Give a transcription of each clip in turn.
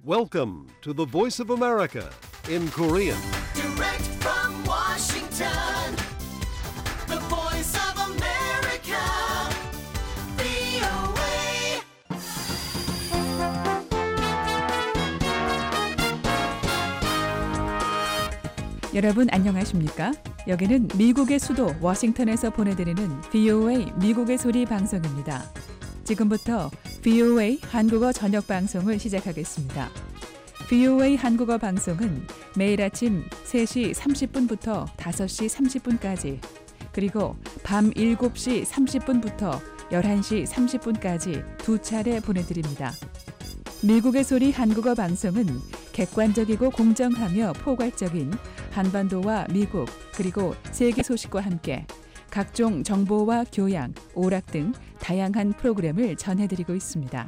Welcome to the Voice of America in Korean. Direct from Washington, the Voice of America, VOA. 여러분 안녕하십니까? 여기는 미국의 수도 워싱턴에서 보내드리는 VOA 미국의 소리 방송입니다. 지금부터 VOA 한국어 저녁 방송을 시작하겠습니다. VOA 한국어 방송은 매일 아침 3시 30분부터 5시 30분까지 그리고 밤 7시 30분부터 11시 30분까지 두 차례 보내드립니다. 미국의 소리 한국어 방송은 객관적이고 공정하며 포괄적인 한반도와 미국 그리고 세계 소식과 함께 각종 정보와 교양, 오락 등 다양한 프로그램을 전해드리고 있습니다.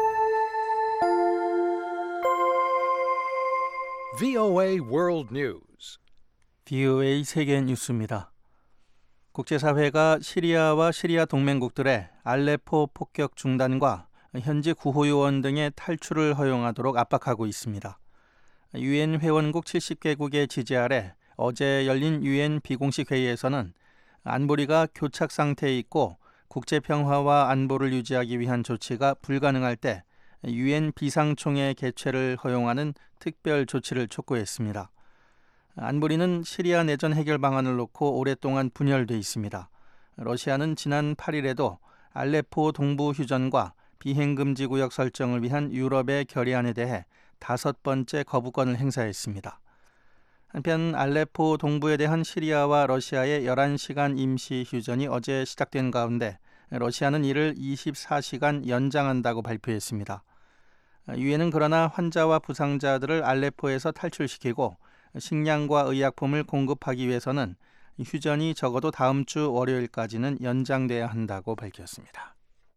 VOA World News. VOA 세계 뉴스입니다. 국제사회가 시리아와 시리아 동맹국들의 알레포 폭격 중단과 현지 구호 요원 등의 탈출을 허용하도록 압박하고 있습니다. 유엔 회원국 70개국의 지지 아래 어제 열린 유엔 비공식 회의에서는 안보리가 교착 상태에 있고 국제 평화와 안보를 유지하기 위한 조치가 불가능할 때 유엔 비상총회 개최를 허용하는 특별 조치를 촉구했습니다. 안보리는 시리아 내전 해결 방안을 놓고 오랫동안 분열돼 있습니다. 러시아는 지난 8일에도 알레포 동부 휴전과 비행금지 구역 설정을 위한 유럽의 결의안에 대해 5번째 거부권을 행사했습니다. 한편 알레포 동부에 대한 시리아와 러시아의 11시간 임시 휴전이 어제 시작된 가운데 러시아는 이를 24시간 연장한다고 발표했습니다. 유엔은 그러나 환자와 부상자들을 알레포에서 탈출시키고 식량과 의약품을 공급하기 위해서는 휴전이 적어도 다음 주 월요일까지는 연장돼야 한다고 밝혔습니다.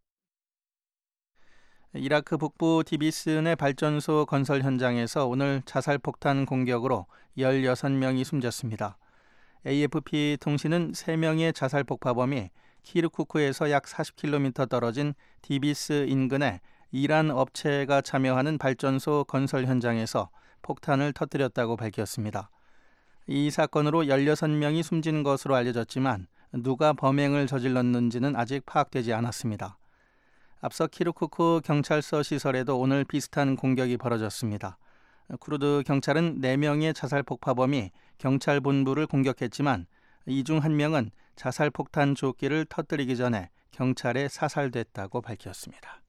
이라크 북부 디비스 내 발전소 건설 현장에서 오늘 자살폭탄 공격으로 16명이 숨졌습니다. AFP 통신은 3명의 자살폭파범이 키르쿠크에서 약 40km 떨어진 디비스 인근에 이란 업체가 참여하는 발전소 건설 현장에서 폭탄을 터뜨렸다고 밝혔습니다. 이 사건으로 16명이 숨진 것으로 알려졌지만 누가 범행을 저질렀는지는 아직 파악되지 않았습니다. 앞서 키르쿠크 경찰서 시설에도 오늘 비슷한 공격이 벌어졌습니다. 쿠르드 경찰은 4명의 자살폭파범이 경찰 본부를 공격했지만 이 중 1명은 자살폭탄 조끼를 터뜨리기 전에 경찰에 사살됐다고 밝혔습니다.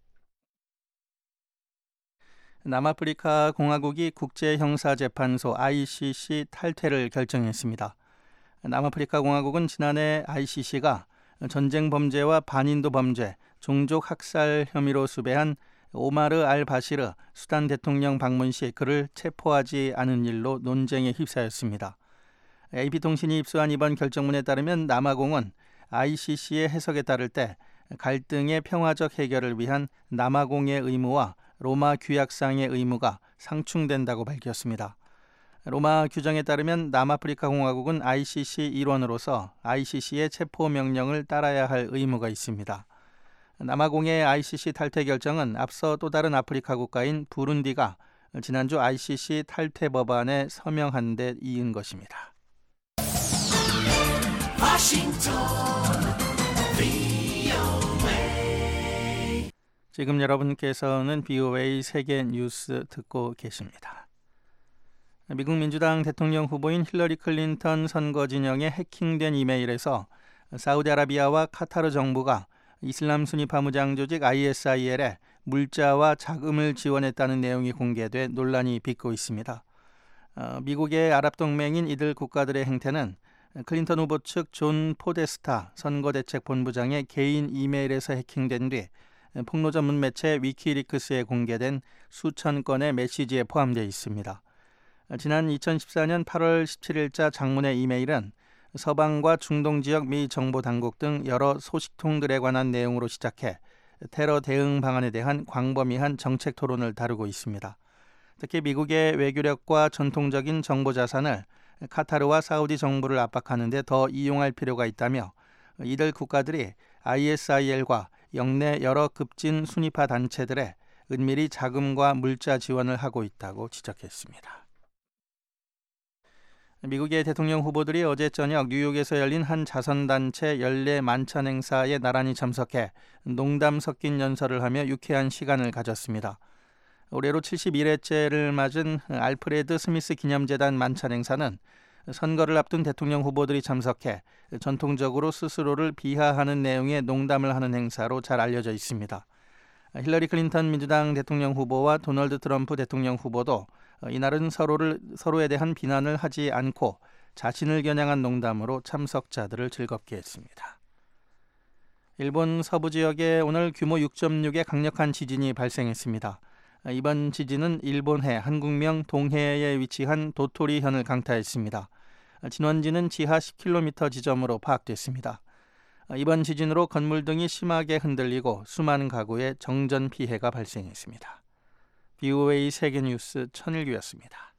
남아프리카 공화국이 국제형사재판소 ICC 탈퇴를 결정했습니다. 남아프리카 공화국은 지난해 ICC가 전쟁 범죄와 반인도 범죄, 종족 학살 혐의로 수배한 오마르 알 바시르 수단 대통령 방문 시 그를 체포하지 않은 일로 논쟁에 휩싸였습니다. AP통신이 입수한 이번 결정문에 따르면 남아공은 ICC의 해석에 따를 때 갈등의 평화적 해결을 위한 남아공의 의무와 로마 규약상의 의무가 상충된다고 밝혔습니다. 로마 규정에 따르면 남아프리카 공화국은 ICC 일원으로서 ICC의 체포 명령을 따라야 할 의무가 있습니다. 남아공의 ICC 탈퇴 결정은 앞서 또 다른 아프리카 국가인 부룬디가 지난주 ICC 탈퇴 법안에 서명한 데 이은 것입니다. 지금 여러분께서는 VOA 세계 뉴스 듣고 계십니다. 미국 민주당 대통령 후보인 힐러리 클린턴 선거 진영의 해킹된 이메일에서 사우디아라비아와 카타르 정부가 이슬람 순위파 무장 조직 ISIL에 물자와 자금을 지원했다는 내용이 공개돼 논란이 빚고 있습니다. 미국의 아랍 동맹인 이들 국가들의 행태는 클린턴 후보 측 존 포데스타 선거대책본부장의 개인 이메일에서 해킹된 뒤 폭로 전문 매체 위키리크스에 공개된 수천 건의 메시지에 포함되어 있습니다. 지난 2014년 8월 17일자 장문의 이메일은 서방과 중동 지역 미 정보 당국 등 여러 소식통들에 관한 내용으로 시작해 테러 대응 방안에 대한 광범위한 정책 토론을 다루고 있습니다. 특히 미국의 외교력과 전통적인 정보 자산을 카타르와 사우디 정부를 압박하는 데 더 이용할 필요가 있다며 이들 국가들이 ISIL과 역내 여러 급진 순위파 단체들의 은밀히 자금과 물자 지원을 하고 있다고 지적했습니다. 미국의 대통령 후보들이 어제 저녁 뉴욕에서 열린 한 자선단체 연례 만찬 행사에 나란히 참석해 농담 섞인 연설을 하며 유쾌한 시간을 가졌습니다. 올해로 71회째를 맞은 알프레드 스미스 기념재단 만찬 행사는 선거를 앞둔 대통령 후보들이 참석해 전통적으로 스스로를 비하하는 내용의 농담을 하는 행사로 잘 알려져 있습니다. 힐러리 클린턴 민주당 대통령 후보와 도널드 트럼프 대통령 후보도 이날은 서로에 대한 비난을 하지 않고 자신을 겨냥한 농담으로 참석자들을 즐겁게 했습니다. 일본 서부 지역에 오늘 규모 6.6의 강력한 지진이 발생했습니다. 이번 지진은 일본해 한국명 동해에 위치한 도토리현을 강타했습니다. 진원지는 지하 10km 지점으로 파악됐습니다. 이번 지진으로 건물 등이 심하게 흔들리고 수많은 가구에 정전 피해가 발생했습니다. VOA 세계뉴스 천일규였습니다.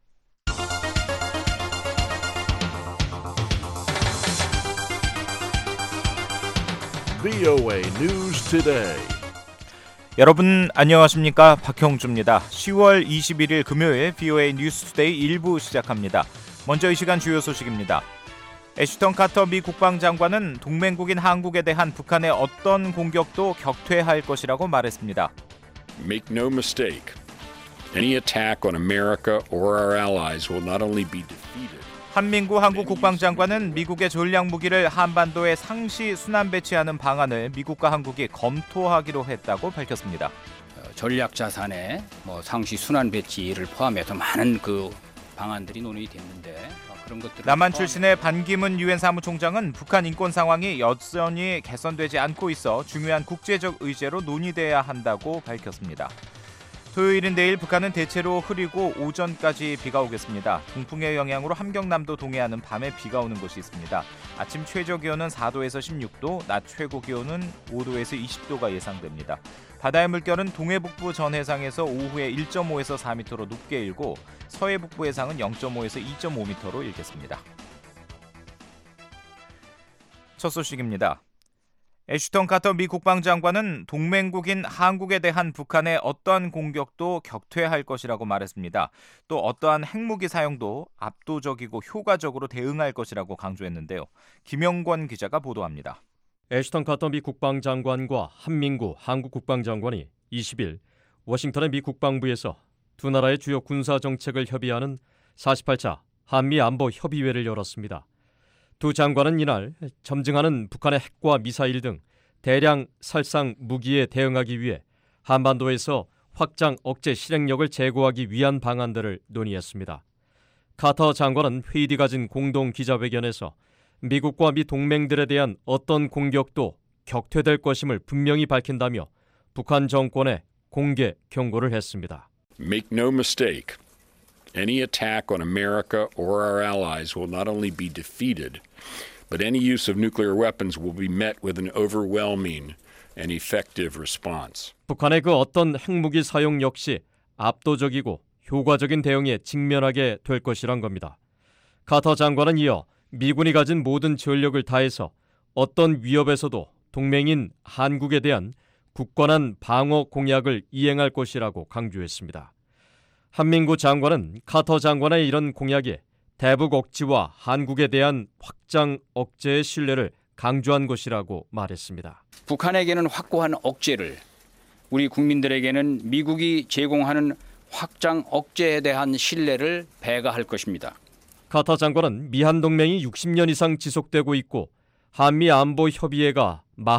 VOA News Today. 여러분 안녕하십니까? 박형주입니다. 10월 21일 금요일 VOA 뉴스 투데이 1부 시작합니다. 먼저 이 시간 주요 소식입니다. 애슈턴 카터 미 국방장관은 동맹국인 한국에 대한 북한의 어떤 공격도 격퇴할 것이라고 말했습니다. Make no mistake. Any attack on America or our allies will not only be defeated. 한민구 한국 국방장관은 미국의 전략 무기를 한반도에 상시 순환 배치하는 방안을 미국과 한국이 검토하기로 했다고 밝혔습니다. 전략 자산의 상시 순환 배치를 포함해서 많은 그 방안들이 논의이 됐는데 그런 것들. 남한 출신의 반기문 유엔 사무총장은 북한 인권 상황이 여전히 개선되지 않고 있어 중요한 국제적 의제로 논의돼야 한다고 밝혔습니다. 토요일인 내일 북한은 대체로 흐리고 오전까지 비가 오겠습니다. 동풍의 영향으로 함경남도 동해안은 밤에 비가 오는 곳이 있습니다. 아침 최저 기온은 4도에서 16도, 낮 최고 기온은 5도에서 20도가 예상됩니다. 바다의 물결은 동해 북부 전 해상에서 오후에 1.5에서 4m로 높게 일고 서해 북부 해상은 0.5에서 2.5m로 일겠습니다. 첫 소식입니다. 애슈턴 카터 미 국방장관은 동맹국인 한국에 대한 북한의 어떠한 공격도 격퇴할 것이라고 말했습니다. 또 어떠한 핵무기 사용도 압도적이고 효과적으로 대응할 것이라고 강조했는데요. 김영권 기자가 보도합니다. 애슈턴 카터 미 국방장관과 한민구 한국 국방장관이 20일 워싱턴의 미 국방부에서 두 나라의 주요 군사 정책을 협의하는 48차 한미 안보 협의회를 열었습니다. 두 장관은 이날 점증하는 북한의 핵과 미사일 등 대량 살상 무기에 대응하기 위해 한반도에서 확장 억제 실행력을 제고하기 위한 방안들을 논의했습니다. 카터 장관은 회의 뒤 가진 공동 기자회견에서 미국과 미 동맹들에 대한 어떤 공격도 격퇴될 것임을 분명히 밝힌다며 북한 정권에 공개 경고를 했습니다. Make no mistake. Any attack on America or our allies will not only be defeated, but any use of nuclear weapons will be met with an overwhelming and effective response. 북한의 그 어떤 핵무기 사용 역시 압도적이고 효과적인 대응에 직면하게 될 것이란 겁니다. 카터 장관은 이어 미군이 가진 모든 전력을 다해서 어떤 위협에서도 동맹인 한국에 대한 굳건한 방어 공약을 이행할 것이라고 강조했습니다. 한민구 장관은 카터 장관의 이런 공약이 대북 억지와 한국에 대한 확장 억제의 신뢰를 강조한 것이라고 말했습니다. 북한에게는 확고한 억제를, 우리 국민들에게는 미국이 제공하는 확장 억제에 대한 신뢰를 배가할 것입니다. 카터 장관은 미한 동맹이 60년 이상 지속되고 있고 한미 안보 협의회가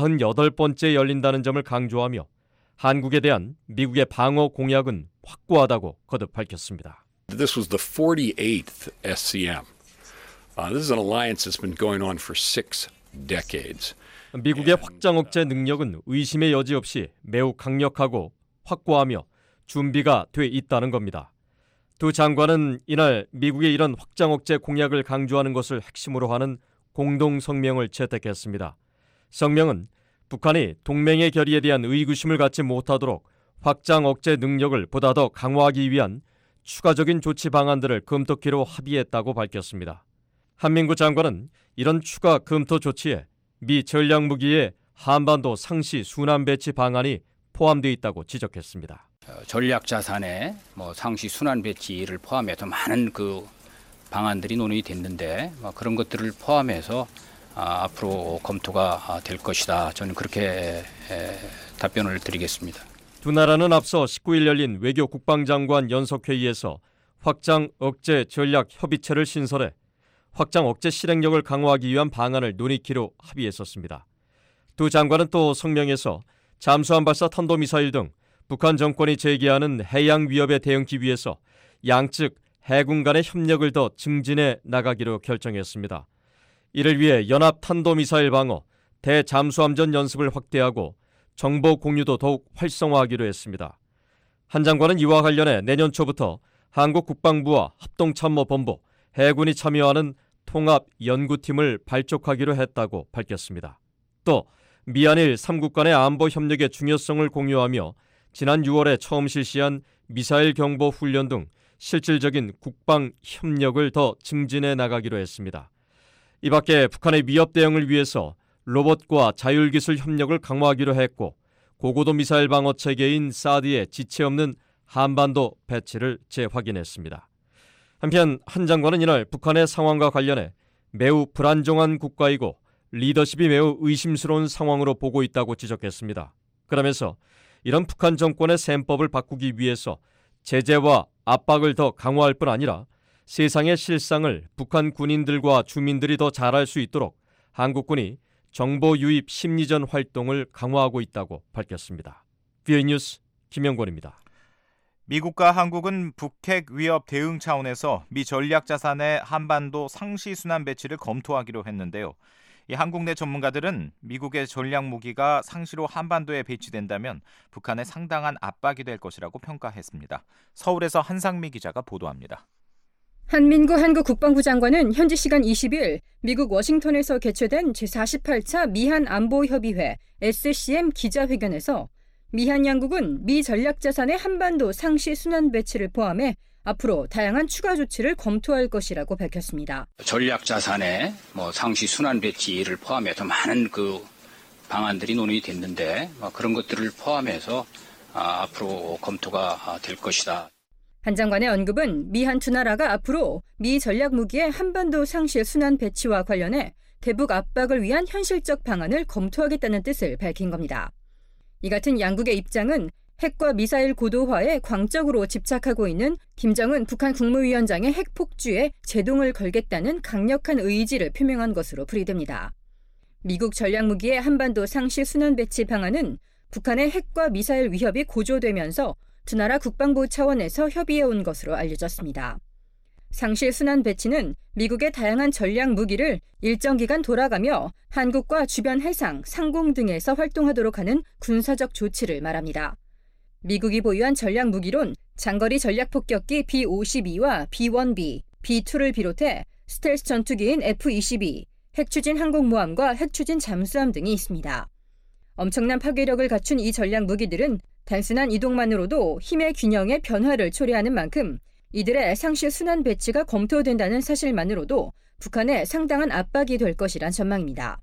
48번째 열린다는 점을 강조하며 한국에 대한 미국의 방어 공약은 확고하다고 거듭 밝혔습니다. This was the 48th SCM. This is an alliance that's been going on for 6 decades. 미국의 확장 억제 능력은 의심의 여지 없이 매우 강력하고 확고하며 준비가 돼 있다는 겁니다. 두 장관은 이날 미국의 이런 확장 억제 공약을 강조하는 것을 핵심으로 하는 공동 성명을 채택했습니다. 성명은 북한이 동맹의 결의에 대한 의구심을 갖지 못하도록 확장 억제 능력을 보다 더 강화하기 위한 추가적인 조치 방안들을 검토키로 합의했다고 밝혔습니다. 한민구 장관은 이런 추가 검토 조치에 미 전략무기의 한반도 상시 순환 배치 방안이 포함되어 있다고 지적했습니다. 전략 자산의 상시 순환 배치를 포함해서 많은 그 방안들이 논의이 됐는데 그런 것들을 포함해서 앞으로 검토가 될 것이다. 저는 그렇게 답변을 드리겠습니다. 두 나라는 앞서 19일 열린 외교 국방장관 연석회의에서 확장 억제 전략 협의체를 신설해 확장 억제 실행력을 강화하기 위한 방안을 논의키로 합의했었습니다. 두 장관은 또 성명에서 잠수함 발사 탄도미사일 등 북한 정권이 제기하는 해양 위협에 대응하기 위해서 양측 해군 간의 협력을 더 증진해 나가기로 결정했습니다. 이를 위해 연합 탄도미사일 방어, 대잠수함전 연습을 확대하고 정보 공유도 더욱 활성화하기로 했습니다. 한 장관은 이와 관련해 내년 초부터 한국 국방부와 합동참모본부, 해군이 참여하는 통합연구팀을 발족하기로 했다고 밝혔습니다. 또 미한일 3국 간의 안보 협력의 중요성을 공유하며 지난 6월에 처음 실시한 미사일 경보 훈련 등 실질적인 국방 협력을 더 증진해 나가기로 했습니다. 이 밖에 북한의 위협 대응을 위해서 로봇과 자율기술 협력을 강화하기로 했고 고고도 미사일 방어 체계인 사드의 지체 없는 한반도 배치를 재확인했습니다. 한편 한 장관은 이날 북한의 상황과 관련해 매우 불안정한 국가이고 리더십이 매우 의심스러운 상황으로 보고 있다고 지적했습니다. 그러면서 이런 북한 정권의 셈법을 바꾸기 위해서 제재와 압박을 더 강화할 뿐 아니라 세상의 실상을 북한 군인들과 주민들이 더 잘 알 수 있도록 한국군이 정보 유입 심리전 활동을 강화하고 있다고 밝혔습니다. VOA 뉴스 김영권입니다. 미국과 한국은 북핵 위협 대응 차원에서 미 전략 자산의 한반도 상시 순환 배치를 검토하기로 했는데요. 이 한국 내 전문가들은 미국의 전략 무기가 상시로 한반도에 배치된다면 북한에 상당한 압박이 될 것이라고 평가했습니다. 서울에서 한상미 기자가 보도합니다. 한민구 한국 국방부 장관은 현지 시간 20일 미국 워싱턴에서 개최된 제48차 미한 안보협의회 SCM 기자회견에서 미한 양국은 미 전략자산의 한반도 상시 순환 배치를 포함해 앞으로 다양한 추가 조치를 검토할 것이라고 밝혔습니다. 전략 자산의 상시 순환 배치를 포함해서 많은 그 방안들이 논의이 됐는데 그런 것들을 포함해서 앞으로 검토가 될 것이다. 한 장관의 언급은 미한 두 나라가 앞으로 미 전략 무기의 한반도 상시 순환 배치와 관련해 대북 압박을 위한 현실적 방안을 검토하겠다는 뜻을 밝힌 겁니다. 이 같은 양국의 입장은 핵과 미사일 고도화에 광적으로 집착하고 있는 김정은 북한 국무위원장의 핵 폭주에 제동을 걸겠다는 강력한 의지를 표명한 것으로 풀이됩니다. 미국 전략무기의 한반도 상시 순환 배치 방안은 북한의 핵과 미사일 위협이 고조되면서 두 나라 국방부 차원에서 협의해온 것으로 알려졌습니다. 상시 순환 배치는 미국의 다양한 전략 무기를 일정 기간 돌아가며 한국과 주변 해상, 상공 등에서 활동하도록 하는 군사적 조치를 말합니다. 미국이 보유한 전략 무기론 장거리 전략 폭격기 B-52와 B-1B, B-2를 비롯해 스텔스 전투기인 F-22, 핵추진 항공모함과 핵추진 잠수함 등이 있습니다. 엄청난 파괴력을 갖춘 이 전략 무기들은 단순한 이동만으로도 힘의 균형의 변화를 초래하는 만큼 이들의 상시 순환 배치가 검토된다는 사실만으로도 북한에 상당한 압박이 될 것이란 전망입니다.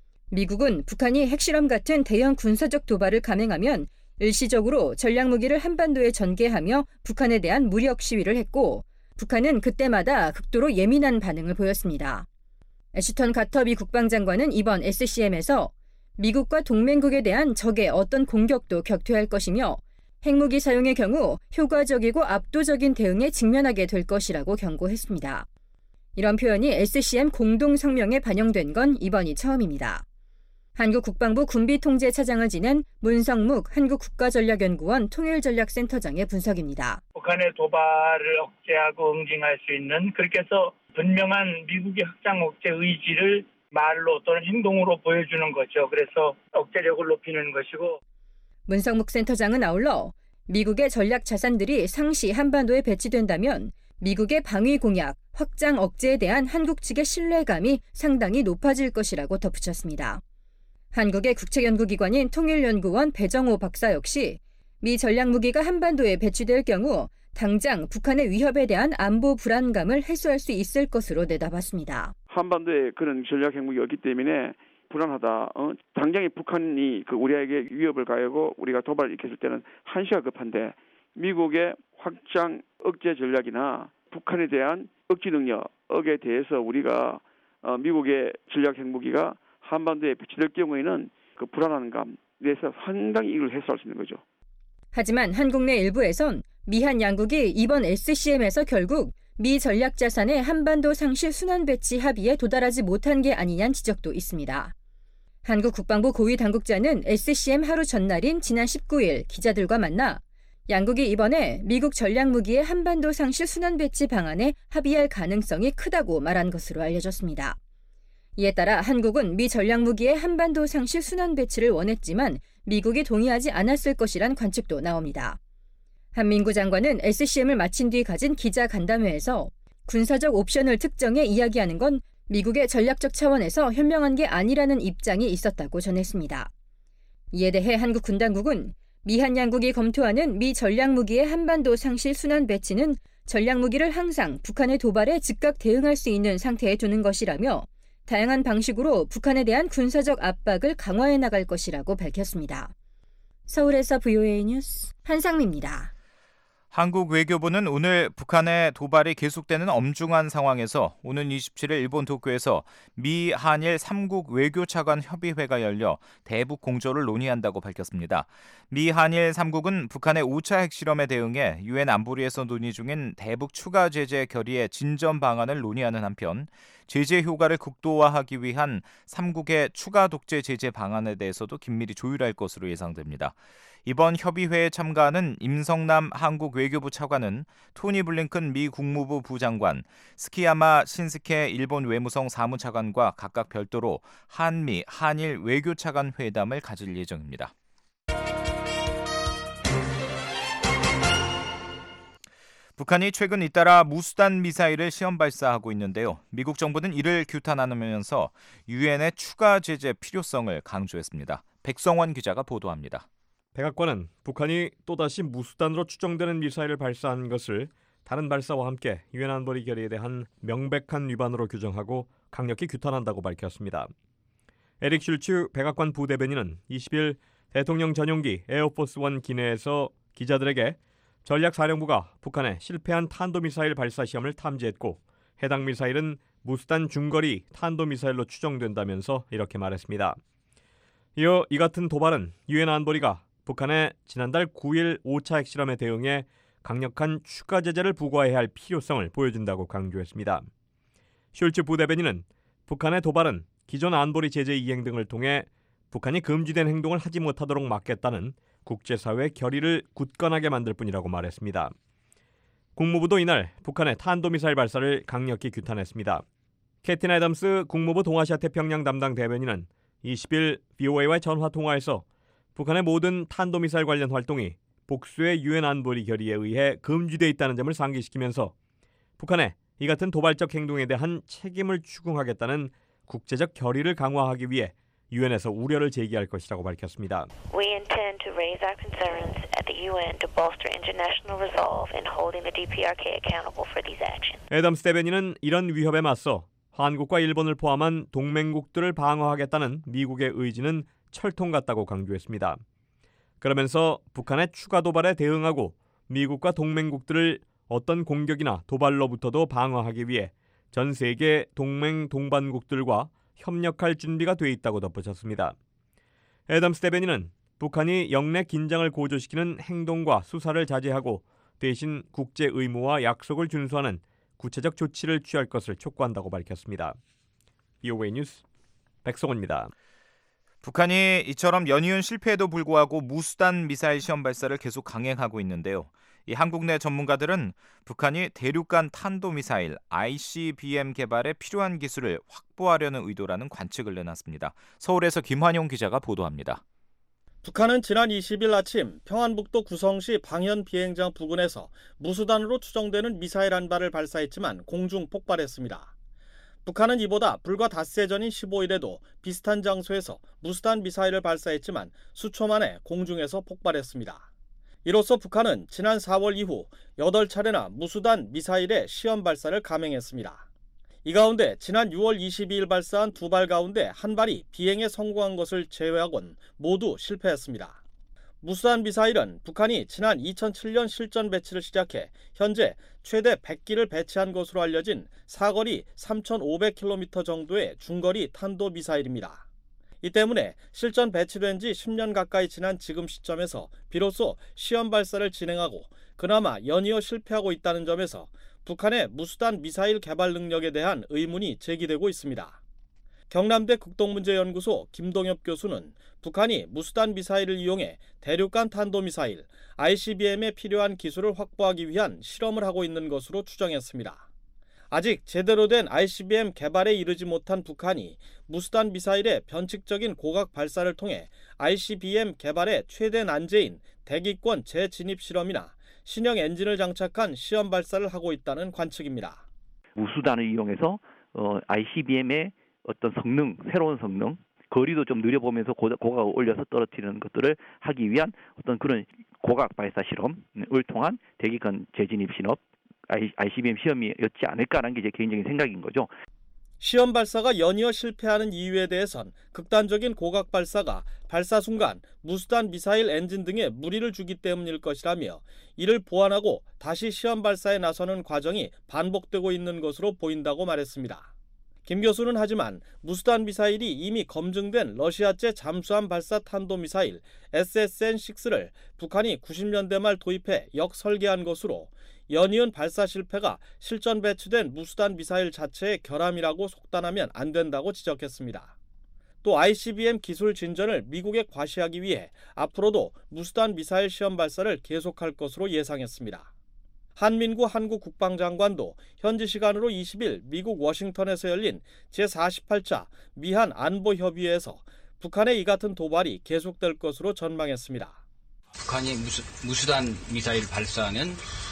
미국은 북한이 핵실험 같은 대형 군사적 도발을 감행하면 일시적으로 전략무기를 한반도에 전개하며 북한에 대한 무력 시위를 했고 북한은 그때마다 극도로 예민한 반응을 보였습니다. 애슈턴 카터 미 국방장관은 이번 SCM에서 미국과 동맹국에 대한 적의 어떤 공격도 격퇴할 것이며 핵무기 사용의 경우 효과적이고 압도적인 대응에 직면하게 될 것이라고 경고했습니다. 이런 표현이 SCM 공동성명에 반영된 건 이번이 처음입니다. 한국 국방부 군비통제차장을 지낸 문성묵 한국국가전략연구원 통일전략센터장의 분석입니다. 북한의 도발을 억제하고 응징할 수 있는 그렇게 해서 분명한 미국의 확장 억제 의지를 말로 또는 행동으로 보여주는 거죠. 그래서 억제력을 높이는 것이고. 문성묵 센터장은 아울러 미국의 전략 자산들이 상시 한반도에 배치된다면 미국의 방위 공약, 확장 억제에 대한 한국 측의 신뢰감이 상당히 높아질 것이라고 덧붙였습니다. 한국의 국책연구기관인 통일연구원 배정호 박사 역시 미 전략무기가 한반도에 배치될 경우 당장 북한의 위협에 대한 안보 불안감을 해소할 수 있을 것으로 내다봤습니다. 한반도에 그런 전략 핵무기가 없기 때문에 불안하다. 당장에 북한이 우리에게 위협을 가하고 우리가 도발을 일으켰을 때는 한시가 급한데 미국의 확장 억제 전략이나 북한에 대한 억지 능력에 대해서 우리가 미국의 전략 핵무기가 한반도에 배치될 경우에는 그 불안한 감에서 상당히 이걸 해소할 수 있는 거죠. 하지만 한국 내 일부에선 미한 양국이 이번 SCM에서 결국 미 전략 자산의 한반도 상시 순환 배치 합의에 도달하지 못한 게 아니냐는 지적도 있습니다. 한국 국방부 고위 당국자는 SCM 하루 전날인 지난 19일 기자들과 만나 양국이 이번에 미국 전략 무기의 한반도 상시 순환 배치 방안에 합의할 가능성이 크다고 말한 것으로 알려졌습니다. 이에 따라 한국은 미 전략 무기의 한반도 상시 순환 배치를 원했지만 미국이 동의하지 않았을 것이란 관측도 나옵니다. 한민구 장관은 SCM을 마친 뒤 가진 기자 간담회에서 군사적 옵션을 특정해 이야기하는 건 미국의 전략적 차원에서 현명한 게 아니라는 입장이 있었다고 전했습니다. 이에 대해 한국 군당국은 미한 양국이 검토하는 미 전략 무기의 한반도 상시 순환 배치는 전략 무기를 항상 북한의 도발에 즉각 대응할 수 있는 상태에 두는 것이라며 다양한 방식으로 북한에 대한 군사적 압박을 강화해 나갈 것이라고 밝혔습니다. 서울에서 VOA 뉴스 한상미입니다. 한국 외교부는 오늘 북한의 도발이 계속되는 엄중한 상황에서 오는 27일 일본 도쿄에서 미, 한일 3국 외교차관 협의회가 열려 대북 공조를 논의한다고 밝혔습니다. 미, 한일 3국은 북한의 5차 핵실험에 대응해 유엔 안보리에서 논의 중인 대북 추가 제재 결의의 진전 방안을 논의하는 한편 제재 효과를 극도화하기 위한 3국의 추가 독재 제재 방안에 대해서도 긴밀히 조율할 것으로 예상됩니다. 이번 협의회에 참가하는 임성남 한국 외교부 차관은 토니 블링컨 미 국무부 부장관, 스키야마 신스케 일본 외무성 사무차관과 각각 별도로 한미, 한일 외교차관 회담을 가질 예정입니다. 북한이 최근 잇따라 무수단 미사일을 시험 발사하고 있는데요. 미국 정부는 이를 규탄하면서 유엔의 추가 제재 필요성을 강조했습니다. 백성원 기자가 보도합니다. 백악관은 북한이 또다시 무수단으로 추정되는 미사일을 발사한 것을 다른 발사와 함께 유엔 안보리 결의에 대한 명백한 위반으로 규정하고 강력히 규탄한다고 밝혔습니다. 에릭 슐츠 백악관 부대변인은 20일 대통령 전용기 에어포스 원 기내에서 기자들에게 전략사령부가 북한의 실패한 탄도미사일 발사 시험을 탐지했고 해당 미사일은 무수단 중거리 탄도미사일로 추정된다면서 이렇게 말했습니다. 이어 이 같은 도발은 유엔 안보리가 북한의 지난달 9일 5차 핵실험에 대응해 강력한 추가 제재를 부과해야 할 필요성을 보여준다고 강조했습니다. 슐츠 부대변인은 북한의 도발은 기존 안보리 제재 이행 등을 통해 북한이 금지된 행동을 하지 못하도록 막겠다는 국제사회의 결의를 굳건하게 만들 뿐이라고 말했습니다. 국무부도 이날 북한의 탄도미사일 발사를 강력히 규탄했습니다. 캐틴 애덤스 국무부 동아시아 태평양 담당 대변인은 20일 VOA와의 전화통화에서 북한의 모든 탄도미사일 관련 활동이 복수의 유엔 안보리 결의에 의해 금지되어 있다는 점을 상기시키면서 북한의 이 같은 도발적 행동에 대한 책임을 추궁하겠다는 국제적 결의를 강화하기 위해 유엔에서 우려를 제기할 것이라고 밝혔습니다. We intend to raise our concerns at the UN to bolster international resolve in holding the DPRK accountable for these actions. 애덤스 대변인은 이런 위협에 맞서 한국과 일본을 포함한 동맹국들을 방어하겠다는 미국의 의지는 철통 같다고 강조했습니다. 그러면서 북한의 추가 도발에 대응하고 미국과 동맹국들을 어떤 공격이나 도발로부터도 방어하기 위해 전 세계 동맹 동반국들과 협력할 준비가 돼 있다고 덧붙였습니다. 애덤스 대변인은 북한이 영내 긴장을 고조시키는 행동과 수사를 자제하고 대신 국제 의무와 약속을 준수하는 구체적 조치를 취할 것을 촉구한다고 밝혔습니다. VOA 뉴스 백성원입니다. 북한이 이처럼 연이은 실패에도 불구하고 무수단 미사일 시험 발사를 계속 강행하고 있는데요. 이 한국 내 전문가들은 북한이 대륙간 탄도미사일 ICBM 개발에 필요한 기술을 확보하려는 의도라는 관측을 내놨습니다. 서울에서 김환용 기자가 보도합니다. 북한은 지난 20일 아침 평안북도 구성시 방현 비행장 부근에서 무수단으로 추정되는 미사일 한 발을 발사했지만 공중 폭발했습니다. 북한은 이보다 불과 닷새 전인 15일에도 비슷한 장소에서 무수단 미사일을 발사했지만 수초 만에 공중에서 폭발했습니다. 이로써 북한은 지난 4월 이후 8차례나 무수단 미사일의 시험 발사를 감행했습니다. 이 가운데 지난 6월 22일 발사한 2발 가운데 한 발이 비행에 성공한 것을 제외하곤 모두 실패했습니다. 무수단 미사일은 북한이 지난 2007년 실전 배치를 시작해 현재 최대 100기를 배치한 것으로 알려진 사거리 3,500km 정도의 중거리 탄도미사일입니다. 이 때문에 실전 배치된 지 10년 가까이 지난 지금 시점에서 비로소 시험 발사를 진행하고 그나마 연이어 실패하고 있다는 점에서 북한의 무수단 미사일 개발 능력에 대한 의문이 제기되고 있습니다. 경남대 국동문제연구소 김동엽 교수는 북한이 무수단 미사일을 이용해 대륙간 탄도미사일 ICBM에 필요한 기술을 확보하기 위한 실험을 하고 있는 것으로 추정했습니다. 아직 제대로 된 ICBM 개발에 이르지 못한 북한이 무수단 미사일의 변칙적인 고각 발사를 통해 ICBM 개발의 최대 난제인 대기권 재진입 실험이나 신형 엔진을 장착한 시험 발사를 하고 있다는 관측입니다. 무수단을 이용해서 ICBM의 어떤 성능, 새로운 성능, 거리도 좀 느려보면서 고각을 올려서 떨어뜨리는 것들을 하기 위한 어떤 그런 고각 발사 실험을 통한 대기권 재진입 실험, ICBM 시험이었지 않을까라는 게 제 개인적인 생각인 거죠. 시험 발사가 연이어 실패하는 이유에 대해선 극단적인 고각 발사가 발사 순간 무수단 미사일 엔진 등에 무리를 주기 때문일 것이라며 이를 보완하고 다시 시험 발사에 나서는 과정이 반복되고 있는 것으로 보인다고 말했습니다. 김 교수는 하지만 무수단 미사일이 이미 검증된 러시아제 잠수함 발사 탄도미사일 SSN-6를 북한이 90년대 말 도입해 역설계한 것으로 연이은 발사 실패가 실전 배치된 무수단 미사일 자체의 결함이라고 속단하면 안 된다고 지적했습니다. 또 ICBM 기술 진전을 미국에 과시하기 위해 앞으로도 무수단 미사일 시험 발사를 계속할 것으로 예상했습니다. 한민구 한국 국방장관도 현지 시간으로 20일 미국 워싱턴에서 열린 제48차 미한 안보협의회에서 북한의 이 같은 도발이 계속될 것으로 전망했습니다. 북한이 무수단 미사일 발사는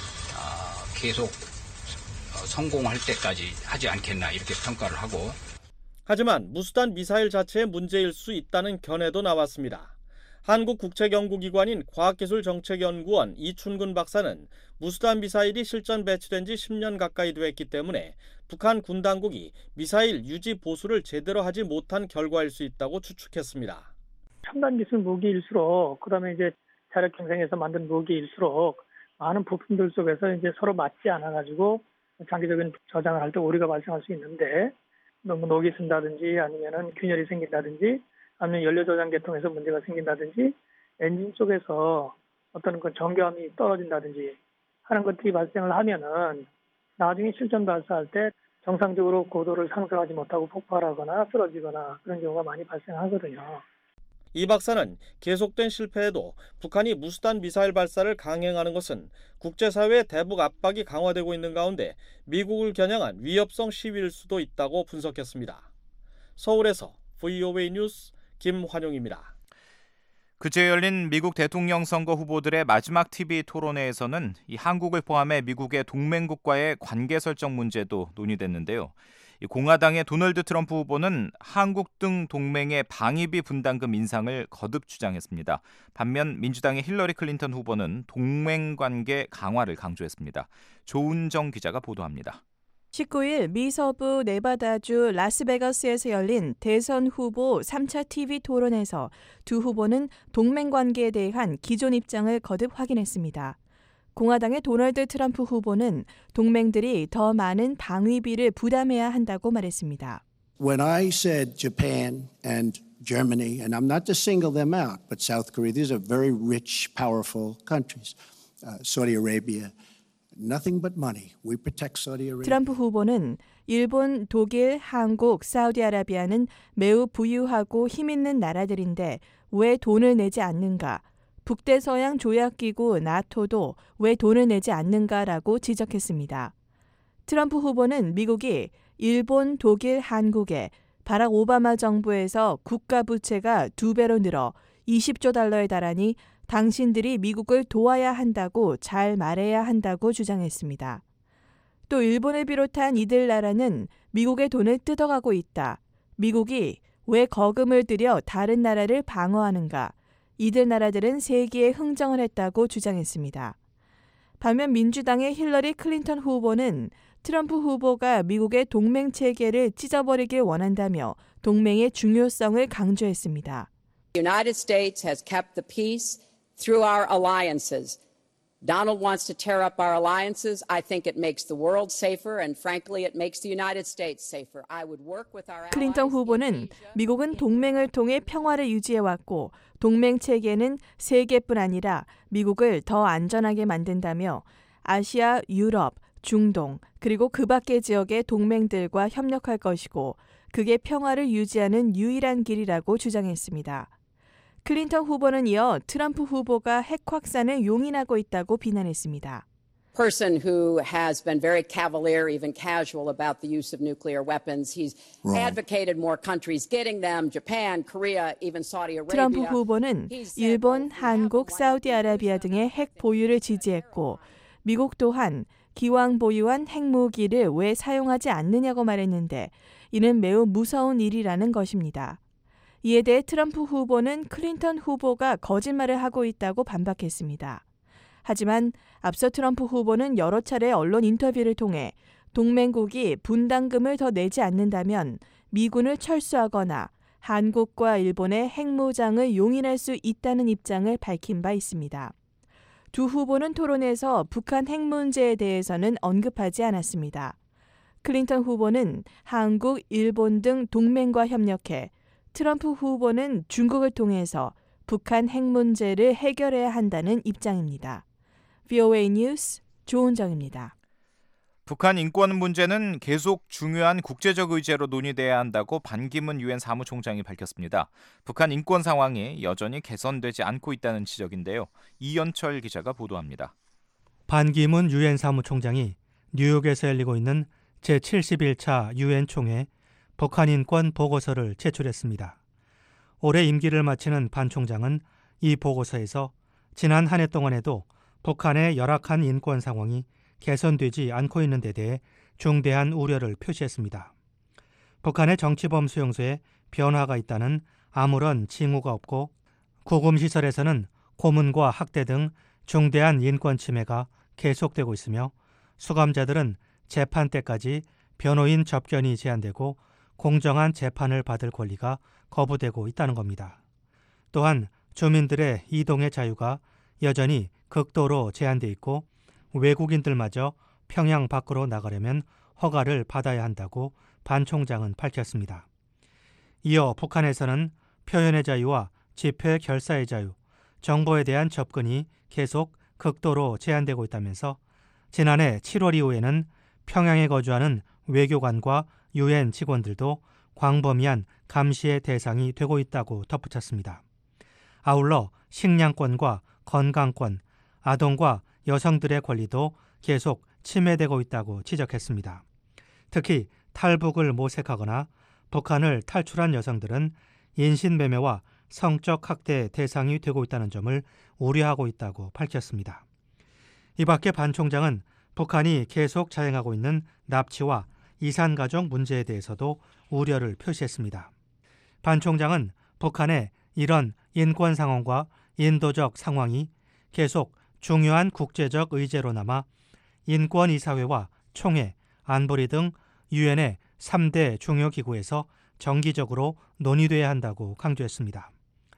계속 성공할 때까지 하지 않겠나 이렇게 평가를 하고 하지만 무수단 미사일 자체의 문제일 수 있다는 견해도 나왔습니다. 한국국책연구기관인 과학기술정책연구원 이춘근 박사는 무수단 미사일이 실전 배치된 지 10년 가까이 됐기 때문에 북한 군 당국이 미사일 유지 보수를 제대로 하지 못한 결과일 수 있다고 추측했습니다. 첨단 기술 무기일수록 그다음에 이제 자력 경쟁에서 만든 무기일수록 많은 부품들 속에서 이제 서로 맞지 않아가지고 장기적인 저장을 할 때 오류가 발생할 수 있는데 너무 녹이 쓴다든지 아니면은 균열이 생긴다든지 아니면 연료 저장 계통에서 문제가 생긴다든지 엔진 속에서 어떤 그 정교함이 떨어진다든지 하는 것들이 발생을 하면은 나중에 실전 발사할 때 정상적으로 고도를 상승하지 못하고 폭발하거나 쓰러지거나 그런 경우가 많이 발생하거든요. 이 박사는 계속된 실패에도 북한이 무수단 미사일 발사를 강행하는 것은 국제사회의 대북 압박이 강화되고 있는 가운데 미국을 겨냥한 위협성 시위일 수도 있다고 분석했습니다. 서울에서 VOA 뉴스 김환용입니다. 그제 열린 미국 대통령 선거 후보들의 마지막 TV 토론회에서는 이 한국을 포함해 미국의 동맹국과의 관계 설정 문제도 논의됐는데요. 공화당의 도널드 트럼프 후보는 한국 등 동맹의 방위비 분담금 인상을 거듭 주장했습니다. 반면 민주당의 힐러리 클린턴 후보는 동맹 관계 강화를 강조했습니다. 조은정 기자가 보도합니다. 19일 미 서부 네바다주 라스베가스에서 열린 대선 후보 3차 TV 토론에서 두 후보는 동맹 관계에 대한 기존 입장을 거듭 확인했습니다. 공화당의 도널드 트럼프 후보는 동맹들이 더 많은 방위비를 부담해야 한다고 말했습니다. When I said Japan and Germany, and I'm not to single them out, but South Korea, these are very rich, powerful countries. Saudi Arabia, nothing but money. We protect Saudi Arabia. 트럼프 후보는 일본, 독일, 한국, 사우디아라비아는 매우 부유하고 힘 있는 나라들인데 왜 돈을 내지 않는가? 북대서양 조약기구 나토도 왜 돈을 내지 않는가라고 지적했습니다. 트럼프 후보는 미국이 일본, 독일, 한국에 바락 오바마 정부에서 국가 부채가 2배로 늘어 20조 달러에 달하니 당신들이 미국을 도와야 한다고 잘 말해야 한다고 주장했습니다. 또 일본을 비롯한 이들 나라는 미국의 돈을 뜯어가고 있다. 미국이 왜 거금을 들여 다른 나라를 방어하는가? 이들 나라들은 세기에 흥정을 했다고 주장했습니다. 반면 민주당의 힐러리 클린턴 후보는 트럼프 후보가 미국의 동맹 체계를 찢어버리길 원한다며 동맹의 중요성을 강조했습니다. The United States has kept the peace through our alliances. Donald wants to tear up our alliances. I think it makes the world safer, and frankly, it makes the United States safer. I would work with our allies. 클린턴 후보는 미국은 동맹을 통해 평화를 유지해왔고 동맹 체계는 세계뿐 아니라 미국을 더 안전하게 만든다며 아시아, 유럽, 중동 그리고 그 밖의 지역의 동맹들과 협력할 것이고 그게 평화를 유지하는 유일한 길이라고 주장했습니다. 클린턴 후보는 이어 트럼프 후보가 핵 확산을 용인하고 있다고 비난했습니다. Person who has been very cavalier, even casual about the use of nuclear weapons. He's advocated more countries getting them, Japan, Korea, even Saudi Arabia. 트럼프 후보는 일본, 한국, 사우디아라비아 등의 핵 보유를 지지했고 미국 또한 기왕 보유한 핵무기를 왜 사용하지 않느냐고 말했는데 이는 매우 무서운 일이라는 것입니다. 이에 대해 트럼프 후보는 클린턴 후보가 거짓말을 하고 있다고 반박했습니다. 하지만 앞서 트럼프 후보는 여러 차례 언론 인터뷰를 통해 동맹국이 분담금을 더 내지 않는다면 미군을 철수하거나 한국과 일본의 핵무장을 용인할 수 있다는 입장을 밝힌 바 있습니다. 두 후보는 토론에서 북한 핵 문제에 대해서는 언급하지 않았습니다. 클린턴 후보는 한국, 일본 등 동맹과 협력해 트럼프 후보는 중국을 통해서 북한 핵 문제를 해결해야 한다는 입장입니다. VOA 뉴스 조은정입니다. 북한 인권 문제는 계속 중요한 국제적 의제로 논의돼야 한다고 반기문 유엔 사무총장이 밝혔습니다. 북한 인권 상황이 여전히 개선되지 않고 있다는 지적인데요. 이연철 기자가 보도합니다. 반기문 유엔 사무총장이 뉴욕에서 열리고 있는 제71차 유엔 총회 북한 인권 보고서를 제출했습니다. 올해 임기를 마치는 반 총장은 이 보고서에서 지난 한 해 동안에도 북한의 열악한 인권 상황이 개선되지 않고 있는 데 대해 중대한 우려를 표시했습니다. 북한의 정치범 수용소에 변화가 있다는 아무런 징후가 없고 구금시설에서는 고문과 학대 등 중대한 인권 침해가 계속되고 있으며 수감자들은 재판 때까지 변호인 접견이 제한되고 공정한 재판을 받을 권리가 거부되고 있다는 겁니다. 또한 주민들의 이동의 자유가 여전히 극도로 제한돼 있고 외국인들마저 평양 밖으로 나가려면 허가를 받아야 한다고 반 총장은 밝혔습니다. 이어 북한에서는 표현의 자유와 집회 결사의 자유, 정보에 대한 접근이 계속 극도로 제한되고 있다면서 지난해 7월 이후에는 평양에 거주하는 외교관과 유엔 직원들도 광범위한 감시의 대상이 되고 있다고 덧붙였습니다. 아울러 식량권과 건강권, 아동과 여성들의 권리도 계속 침해되고 있다고 지적했습니다. 특히 탈북을 모색하거나 북한을 탈출한 여성들은 인신매매와 성적 학대 대상이 되고 있다는 점을 우려하고 있다고 밝혔습니다. 이 밖에 반 총장은 북한이 계속 자행하고 있는 납치와 이산가족 문제에 대해서도 우려를 표시했습니다. 반 총장은 북한의 이런 인권 상황과 인도적 상황이 계속 중요한 국제적 의제로 남아 인권이사회와 총회, 안보리 등 유엔의 3대 중요 기구에서 정기적으로 논의돼야 한다고 강조했습니다.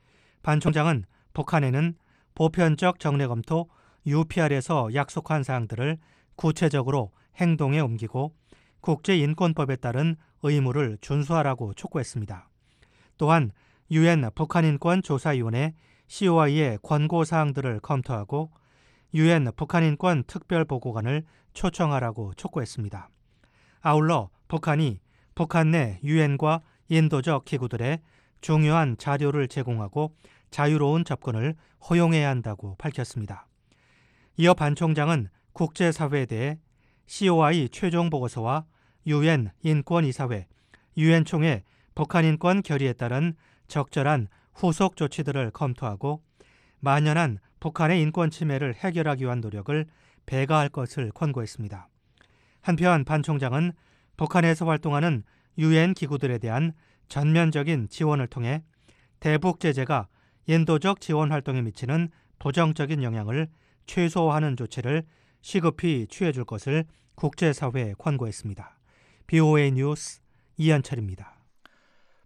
반 총장은 북한에는 보편적 정례 검토 UPR에서 약속한 사항들을 구체적으로 행동에 옮기고 국제인권법에 따른 의무를 준수하라고 촉구했습니다. 또한 유엔 북한인권조사위원회 COI의 권고사항들을 검토하고 유엔 북한인권 특별보고관을 초청하라고 촉구했습니다. 아울러 북한이 북한 내 유엔과 인도적 기구들의 중요한 자료를 제공하고 자유로운 접근을 허용해야 한다고 밝혔습니다. 이어 반 총장은 국제사회에 대해 COI 최종 보고서와 유엔 인권이사회, 유엔 총회 북한인권 결의에 따른 적절한 후속 조치들을 검토하고 만연한 북한의 인권 침해를 해결하기 위한 노력을 배가할 것을 권고했습니다. 한편 반 총장은 북한에서 활동하는 유엔 기구들에 대한 전면적인 지원을 통해 대북 제재가 인도적 지원 활동에 미치는 부정적인 영향을 최소화하는 조치를 시급히 취해줄 것을 국제사회에 권고했습니다. BOA 뉴스 이한철입니다.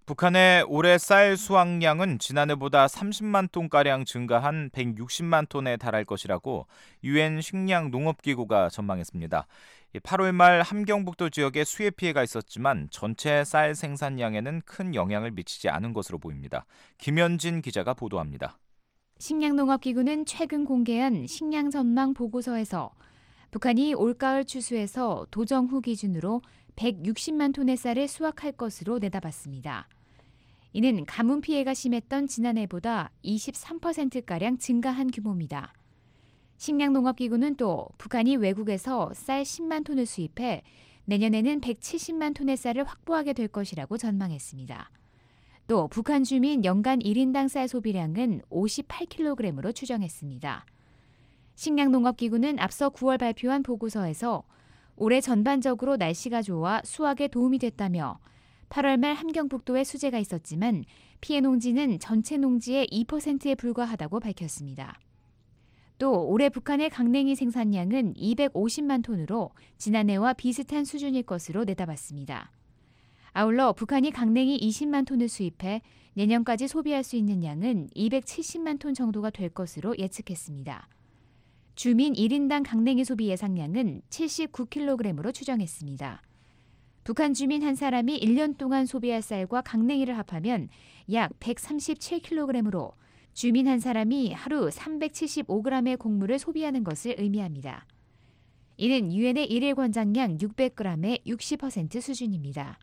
북한의 올해 쌀 수확량은 지난해보다 30만 톤가량 증가한 160만 톤에 달할 것이라고 유엔 식량농업기구가 전망했습니다. 8월 말 함경북도 지역에 수해 피해가 있었지만 전체 쌀 생산량에는 큰 영향을 미치지 않은 것으로 보입니다. 김현진 기자가 보도합니다. 식량농업기구는 최근 공개한 식량 전망 보고서에서 북한이 올가을 추수에서 도정 후 기준으로 160만 톤의 쌀을 수확할 것으로 내다봤습니다. 이는 가뭄 피해가 심했던 지난해보다 23%가량 증가한 규모입니다. 식량농업기구는 또 북한이 외국에서 쌀 10만 톤을 수입해 내년에는 170만 톤의 쌀을 확보하게 될 것이라고 전망했습니다. 또 북한 주민 연간 1인당 쌀 소비량은 58kg으로 추정했습니다. 식량농업기구는 앞서 9월 발표한 보고서에서 올해 전반적으로 날씨가 좋아 수확에 도움이 됐다며 8월 말 함경북도에 수재가 있었지만 피해 농지는 전체 농지의 2%에 불과하다고 밝혔습니다. 또 올해 북한의 강냉이 생산량은 250만 톤으로 지난해와 비슷한 수준일 것으로 내다봤습니다. 아울러 북한이 강냉이 20만 톤을 수입해 내년까지 소비할 수 있는 양은 270만 톤 정도가 될 것으로 예측했습니다. 주민 1인당 강냉이 소비 예상량은 79kg으로 추정했습니다. 북한 주민 한 사람이 1년 동안 소비할 쌀과 강냉이를 합하면 약 137kg으로 주민 한 사람이 하루 375g의 곡물을 소비하는 것을 의미합니다. 이는 유엔의 일일 권장량 600g의 60% 수준입니다.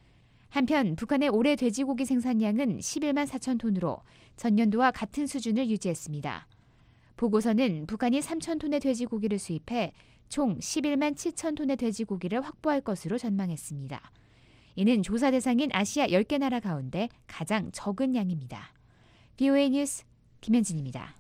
한편 북한의 올해 돼지고기 생산량은 11만 4천 톤으로 전년도와 같은 수준을 유지했습니다. 보고서는 북한이 3천 톤의 돼지고기를 수입해 총 11만 7천 톤의 돼지고기를 확보할 것으로 전망했습니다. 이는 조사 대상인 아시아 10개 나라 가운데 가장 적은 양입니다. VOA 뉴스 김현진입니다.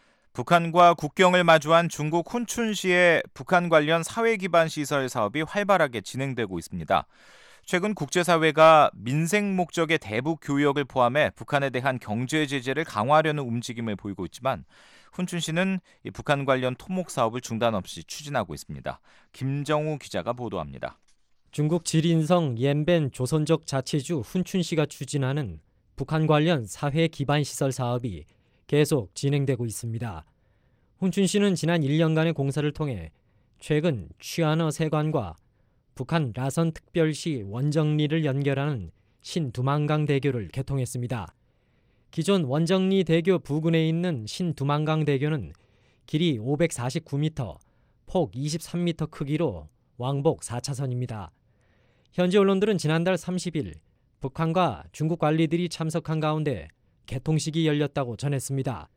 북한과 국경을 마주한 중국 훈춘시의 북한 관련 사회 기반 시설 사업이 활발하게 진행되고 있습니다. 최근 국제사회가 민생 목적의 대북 교역을 포함해 북한에 대한 경제 제재를 강화하려는 움직임을 보이고 있지만 훈춘시는 북한 관련 토목 사업을 중단 없이 추진하고 있습니다. 김정우 기자가 보도합니다. 중국 지린성 옌벤 조선족 자치주 훈춘시가 추진하는 북한 관련 사회 기반 시설 사업이 계속 진행되고 있습니다. 훈춘시는 지난 1년간의 공사를 통해 최근 취안어 세관과 북한 라선 특별시 원정리를 연결하는 신두만강 대교를 개통했습니다. 기존 원정리 대교 부근에 있는 신두만강 대교는 길이 549m, 폭 23m 크기로 왕복 4차선입니다. 현지 언론들은 지난달 30일 북한과 중국 관리들이 참석한 가운데 개통식이 열렸다고 전했습니다.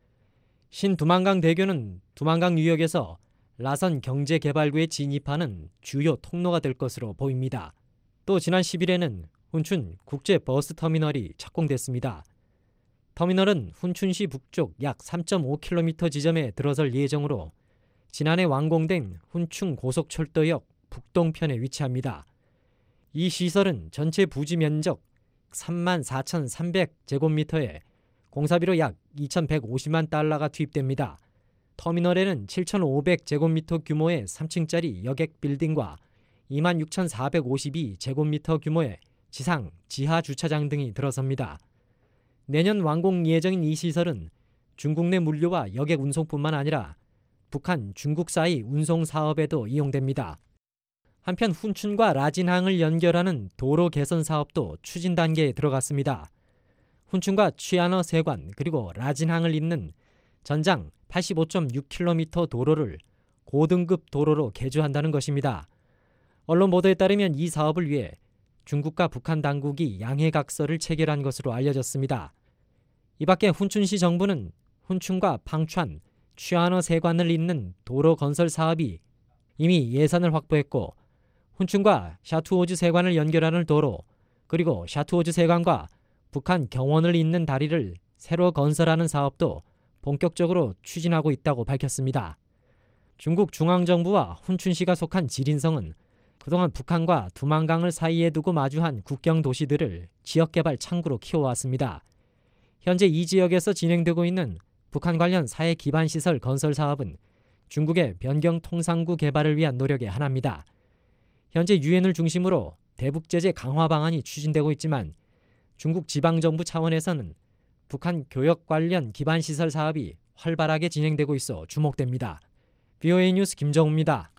신두만강 대교는 두만강 유역에서 라선 경제개발구에 진입하는 주요 통로가 될 것으로 보입니다. 또 지난 10일에는 훈춘 국제버스터미널이 착공됐습니다. 터미널은 훈춘시 북쪽 약 3.5km 지점에 들어설 예정으로 지난해 완공된 훈춘 고속철도역 북동편에 위치합니다. 이 시설은 전체 부지 면적 34,300제곱미터에 공사비로 약 2,150만 달러가 투입됩니다. 터미널에는 7,500제곱미터 규모의 3층짜리 여객 빌딩과 26,452제곱미터 규모의 지상, 지하 주차장 등이 들어섭니다. 내년 완공 예정인 이 시설은 중국 내 물류와 여객 운송뿐만 아니라 북한, 중국 사이 운송 사업에도 이용됩니다. 한편 훈춘과 라진항을 연결하는 도로 개선 사업도 추진 단계에 들어갔습니다. 훈춘과 취안어 세관 그리고 라진항을 잇는 전장 85.6km 도로를 고등급 도로로 개조한다는 것입니다. 언론 보도에 따르면 이 사업을 위해 중국과 북한 당국이 양해각서를 체결한 것으로 알려졌습니다. 이 밖에 훈춘시 정부는 훈춘과 팡촨, 취안어 세관을 잇는 도로 건설 사업이 이미 예산을 확보했고 훈춘과 샤투오즈 세관을 연결하는 도로 그리고 샤투오즈 세관과 북한 경원을 잇는 다리를 새로 건설하는 사업도 본격적으로 추진하고 있다고 밝혔습니다. 중국 중앙정부와 훈춘시가 속한 지린성은 그동안 북한과 두만강을 사이에 두고 마주한 국경 도시들을 지역개발 창구로 키워왔습니다. 현재 이 지역에서 진행되고 있는 북한 관련 사회 기반 시설 건설 사업은 중국의 변경 통상구 개발을 위한 노력의 하나입니다. 현재 유엔을 중심으로 대북 제재 강화 방안이 추진되고 있지만 중국 지방정부 차원에서는 북한 교역 관련 기반시설 사업이 활발하게 진행되고 있어 주목됩니다. VOA 뉴스 김정우입니다.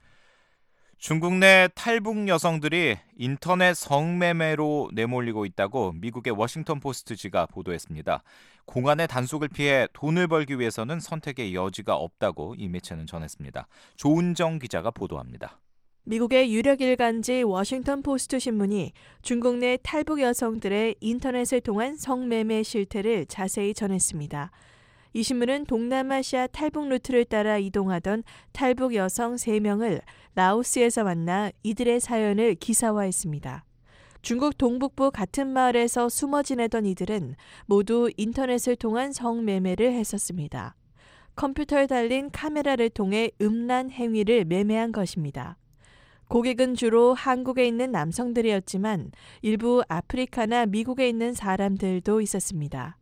중국 내 탈북 여성들이 인터넷 성매매로 내몰리고 있다고 미국의 워싱턴 포스트지가 보도했습니다. 공안의 단속을 피해 돈을 벌기 위해서는 선택의 여지가 없다고 이 매체는 전했습니다. 조은정 기자가 보도합니다. 미국의 유력 일간지 워싱턴 포스트 신문이 중국 내 탈북 여성들의 인터넷을 통한 성매매 실태를 자세히 전했습니다. 이 신문은 동남아시아 탈북 루트를 따라 이동하던 탈북 여성 3명을 라오스에서 만나 이들의 사연을 기사화했습니다. 중국 동북부 같은 마을에서 숨어 지내던 이들은 모두 인터넷을 통한 성매매를 했었습니다. 컴퓨터에 달린 카메라를 통해 음란 행위를 매매한 것입니다. 고객은 주로 한국에 있는 남성들이었지만 일부 아프리카나 미국에 있는 사람들도 있었습니다.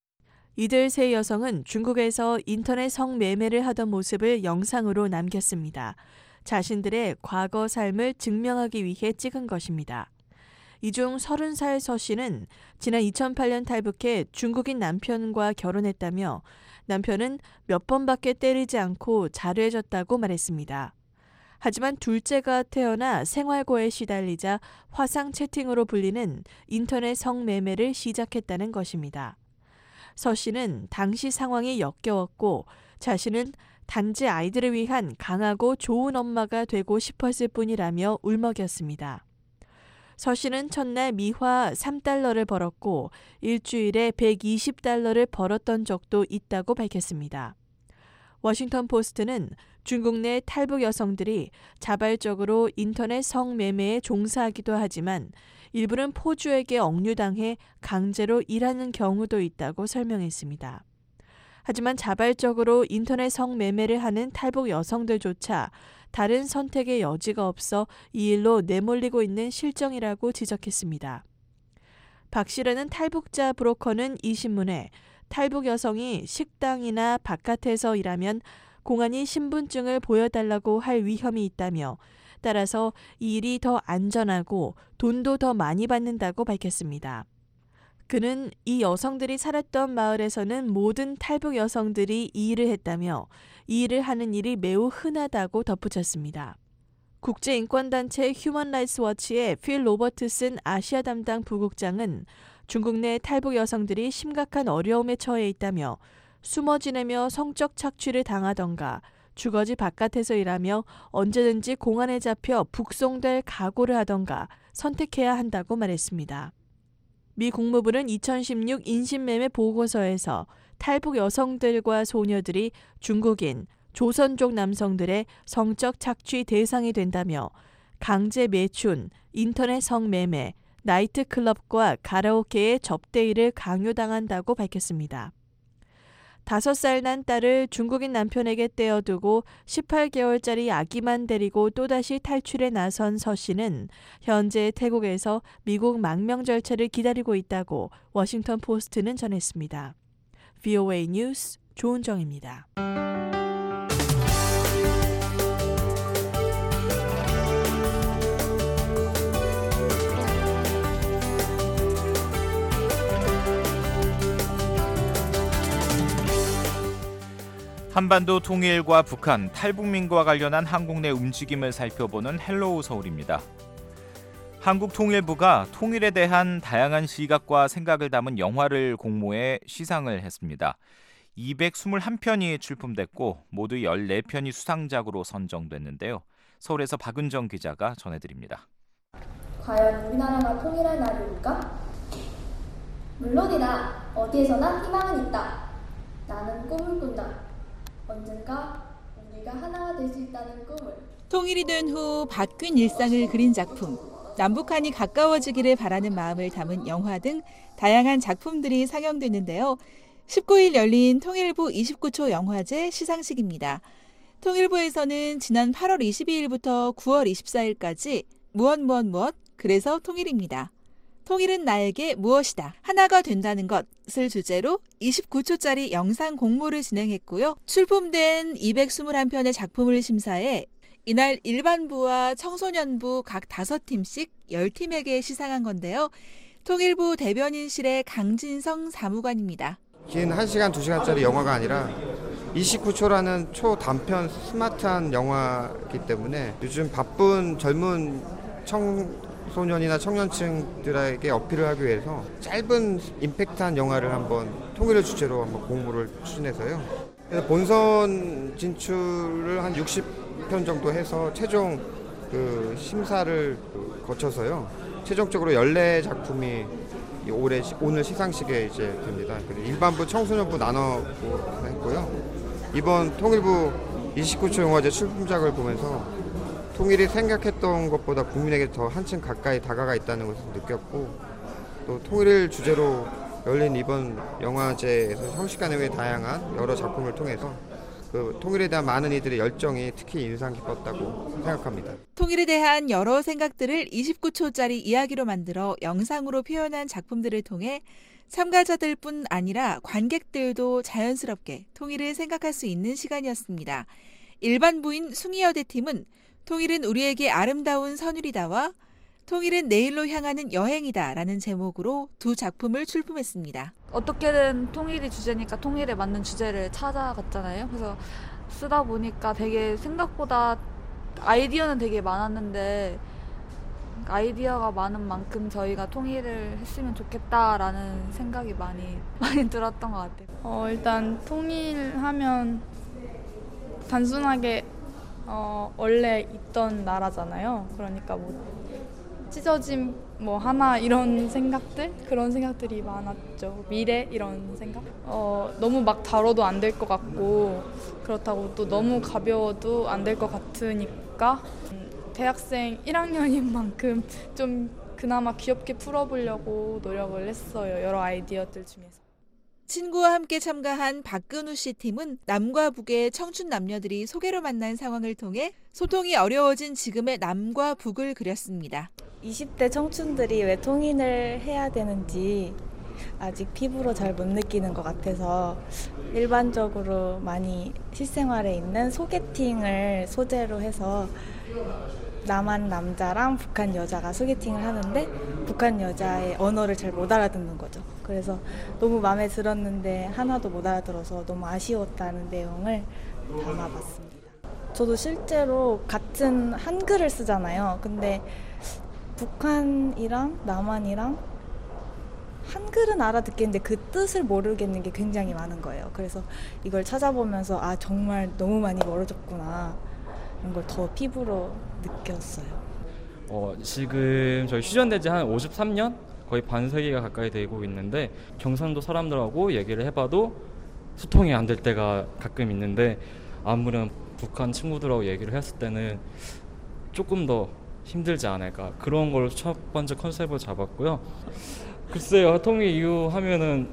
이들 3 여성은 중국에서 인터넷 성매매를 하던 모습을 영상으로 남겼습니다. 자신들의 과거 삶을 증명하기 위해 찍은 것입니다. 이 중 30살 서 씨는 지난 2008년 탈북해 중국인 남편과 결혼했다며 남편은 몇 번밖에 때리지 않고 자류해졌다고 말했습니다. 하지만 둘째가 태어나 생활고에 시달리자 화상 채팅으로 불리는 인터넷 성매매를 시작했다는 것입니다. 서 씨는 당시 상황이 역겨웠고 자신은 단지 아이들을 위한 강하고 좋은 엄마가 되고 싶었을 뿐이라며 울먹였습니다. 서 씨는 첫날 미화 3달러를 벌었고 일주일에 120달러를 벌었던 적도 있다고 밝혔습니다. 워싱턴 포스트는 중국 내 탈북 여성들이 자발적으로 인터넷 성매매에 종사하기도 하지만 일부는 포주에게 억류당해 강제로 일하는 경우도 있다고 설명했습니다. 하지만 자발적으로 인터넷 성매매를 하는 탈북 여성들조차 다른 선택의 여지가 없어 이 일로 내몰리고 있는 실정이라고 지적했습니다. 박 씨라는 탈북자 브로커는 이 신문에 탈북 여성이 식당이나 바깥에서 일하면 공안이 신분증을 보여달라고 할 위험이 있다며 따라서 이 일이 더 안전하고 돈도 더 많이 받는다고 밝혔습니다. 그는 이 여성들이 살았던 마을에서는 모든 탈북 여성들이 이 일을 했다며 이 일을 하는 일이 매우 흔하다고 덧붙였습니다. 국제인권단체 휴먼 라이츠 워치의 필 로버트슨 아시아 담당 부국장은 중국 내 탈북 여성들이 심각한 어려움에 처해 있다며 숨어 지내며 성적 착취를 당하던가 주거지 바깥에서 일하며 언제든지 공안에 잡혀 북송될 각오를 하던가 선택해야 한다고 말했습니다. 미 국무부는 2016 인신매매 보고서에서 탈북 여성들과 소녀들이 중국인, 조선족 남성들의 성적 착취 대상이 된다며 강제 매춘, 인터넷 성매매, 나이트클럽과 가라오케의 접대일을 강요당한다고 밝혔습니다. 5살 난 딸을 중국인 남편에게 떼어두고 18개월짜리 아기만 데리고 또다시 탈출에 나선 서 씨는 현재 태국에서 미국 망명 절차를 기다리고 있다고 워싱턴 포스트는 전했습니다. VOA 뉴스 조은정입니다. 한반도 통일과 북한, 탈북민과 관련한 한국 내 움직임을 살펴보는 헬로우 서울입니다. 한국통일부가 통일에 대한 다양한 시각과 생각을 담은 영화를 공모해 시상을 했습니다. 221편이 출품됐고 모두 14편이 수상작으로 선정됐는데요. 서울에서 박은정 기자가 전해드립니다. 과연 우리나라가 통일할 날이 올까? 물론이다. 어디에서나 희망은 있다. 나는 꿈을 꾼다. 언젠가 우리가 하나가 될 수 있다는 꿈을. 통일이 된 후 바뀐 일상을 그린 작품, 남북한이 가까워지기를 바라는 마음을 담은 영화 등 다양한 작품들이 상영됐는데요. 19일 열린 통일부 29초 영화제 시상식입니다. 통일부에서는 지난 8월 22일부터 9월 24일까지 무엇 그래서 통일입니다. 통일은 나에게 무엇이다. 하나가 된다는 것을 주제로 29초짜리 영상 공모를 진행했고요. 출품된 221편의 작품을 심사해 이날 일반부와 청소년부 각 5팀씩 10팀에게 시상한 건데요. 통일부 대변인실의 강진성 사무관입니다. 긴 1시간, 2시간짜리 영화가 아니라 29초라는 초단편 스마트한 영화이기 때문에 요즘 바쁜 젊은 청소년이나 청년층들에게 어필을 하기 위해서 짧은 임팩트한 영화를 한번 통일을 주제로 한번 공모를 추진해서요. 그래서 본선 진출을 한 60편 정도 해서 최종 심사를 거쳐서요. 최종적으로 14작품이 오늘 시상식에 이제 됩니다. 일반부, 청소년부 나눠 했고요. 이번 통일부 29초 영화제 출품작을 보면서 통일이 생각했던 것보다 국민에게 더 한층 가까이 다가가 있다는 것을 느꼈고, 또 통일을 주제로 열린 이번 영화제에서 형식간의 외 다양한 여러 작품을 통해서 그 통일에 대한 많은 이들의 열정이 특히 인상 깊었다고 생각합니다. 통일에 대한 여러 생각들을 29초짜리 이야기로 만들어 영상으로 표현한 작품들을 통해 참가자들뿐 아니라 관객들도 자연스럽게 통일을 생각할 수 있는 시간이었습니다. 일반부인 숭이여대팀은 통일은 우리에게 아름다운 선율이다와 통일은 내일로 향하는 여행이다라는 제목으로 두 작품을 출품했습니다. 어떻게든 통일이 주제니까 통일에 맞는 주제를 찾아갔잖아요. 그래서 쓰다 보니까 되게 생각보다 아이디어는 되게 많았는데 아이디어가 많은 만큼 저희가 통일을 했으면 좋겠다라는 생각이 많이 들었던 것 같아요. 일단 통일하면 단순하게 원래 있던 나라잖아요. 그러니까 찢어짐 하나 이런 생각들? 그런 생각들이 많았죠. 미래 이런 생각? 너무 막 다뤄도 안 될 것 같고, 그렇다고 또 너무 가벼워도 안 될 것 같으니까 대학생 1학년인 만큼 좀 그나마 귀엽게 풀어보려고 노력을 했어요. 여러 아이디어들 중에서. 친구와 함께 참가한 박근우 씨 팀은 남과 북의 청춘 남녀들이 소개로 만난 상황을 통해 소통이 어려워진 지금의 남과 북을 그렸습니다. 20대 청춘들이 왜 통일을 해야 되는지 아직 피부로 잘 못 느끼는 것 같아서 일반적으로 많이 실생활에 있는 소개팅을 소재로 해서 남한 남자랑 북한 여자가 소개팅을 하는데 북한 여자의 언어를 잘 못 알아듣는 거죠. 그래서 너무 마음에 들었는데 하나도 못 알아들어서 너무 아쉬웠다는 내용을 담아봤습니다. 저도 실제로 같은 한글을 쓰잖아요. 근데 북한이랑 남한이랑 한글은 알아듣겠는데 그 뜻을 모르겠는 게 굉장히 많은 거예요. 그래서 이걸 찾아보면서 정말 너무 많이 멀어졌구나 이런 걸 더 피부로 느꼈어요. 지금 저희 휴전된 지 한 53년? 거의 반세기가 가까이 되고 있는데 경상도 사람들하고 얘기를 해봐도 소통이 안 될 때가 가끔 있는데 아무런 북한 친구들하고 얘기를 했을 때는 조금 더 힘들지 않을까, 그런 걸 첫 번째 컨셉을 잡았고요. 글쎄요, 통일 이후 하면은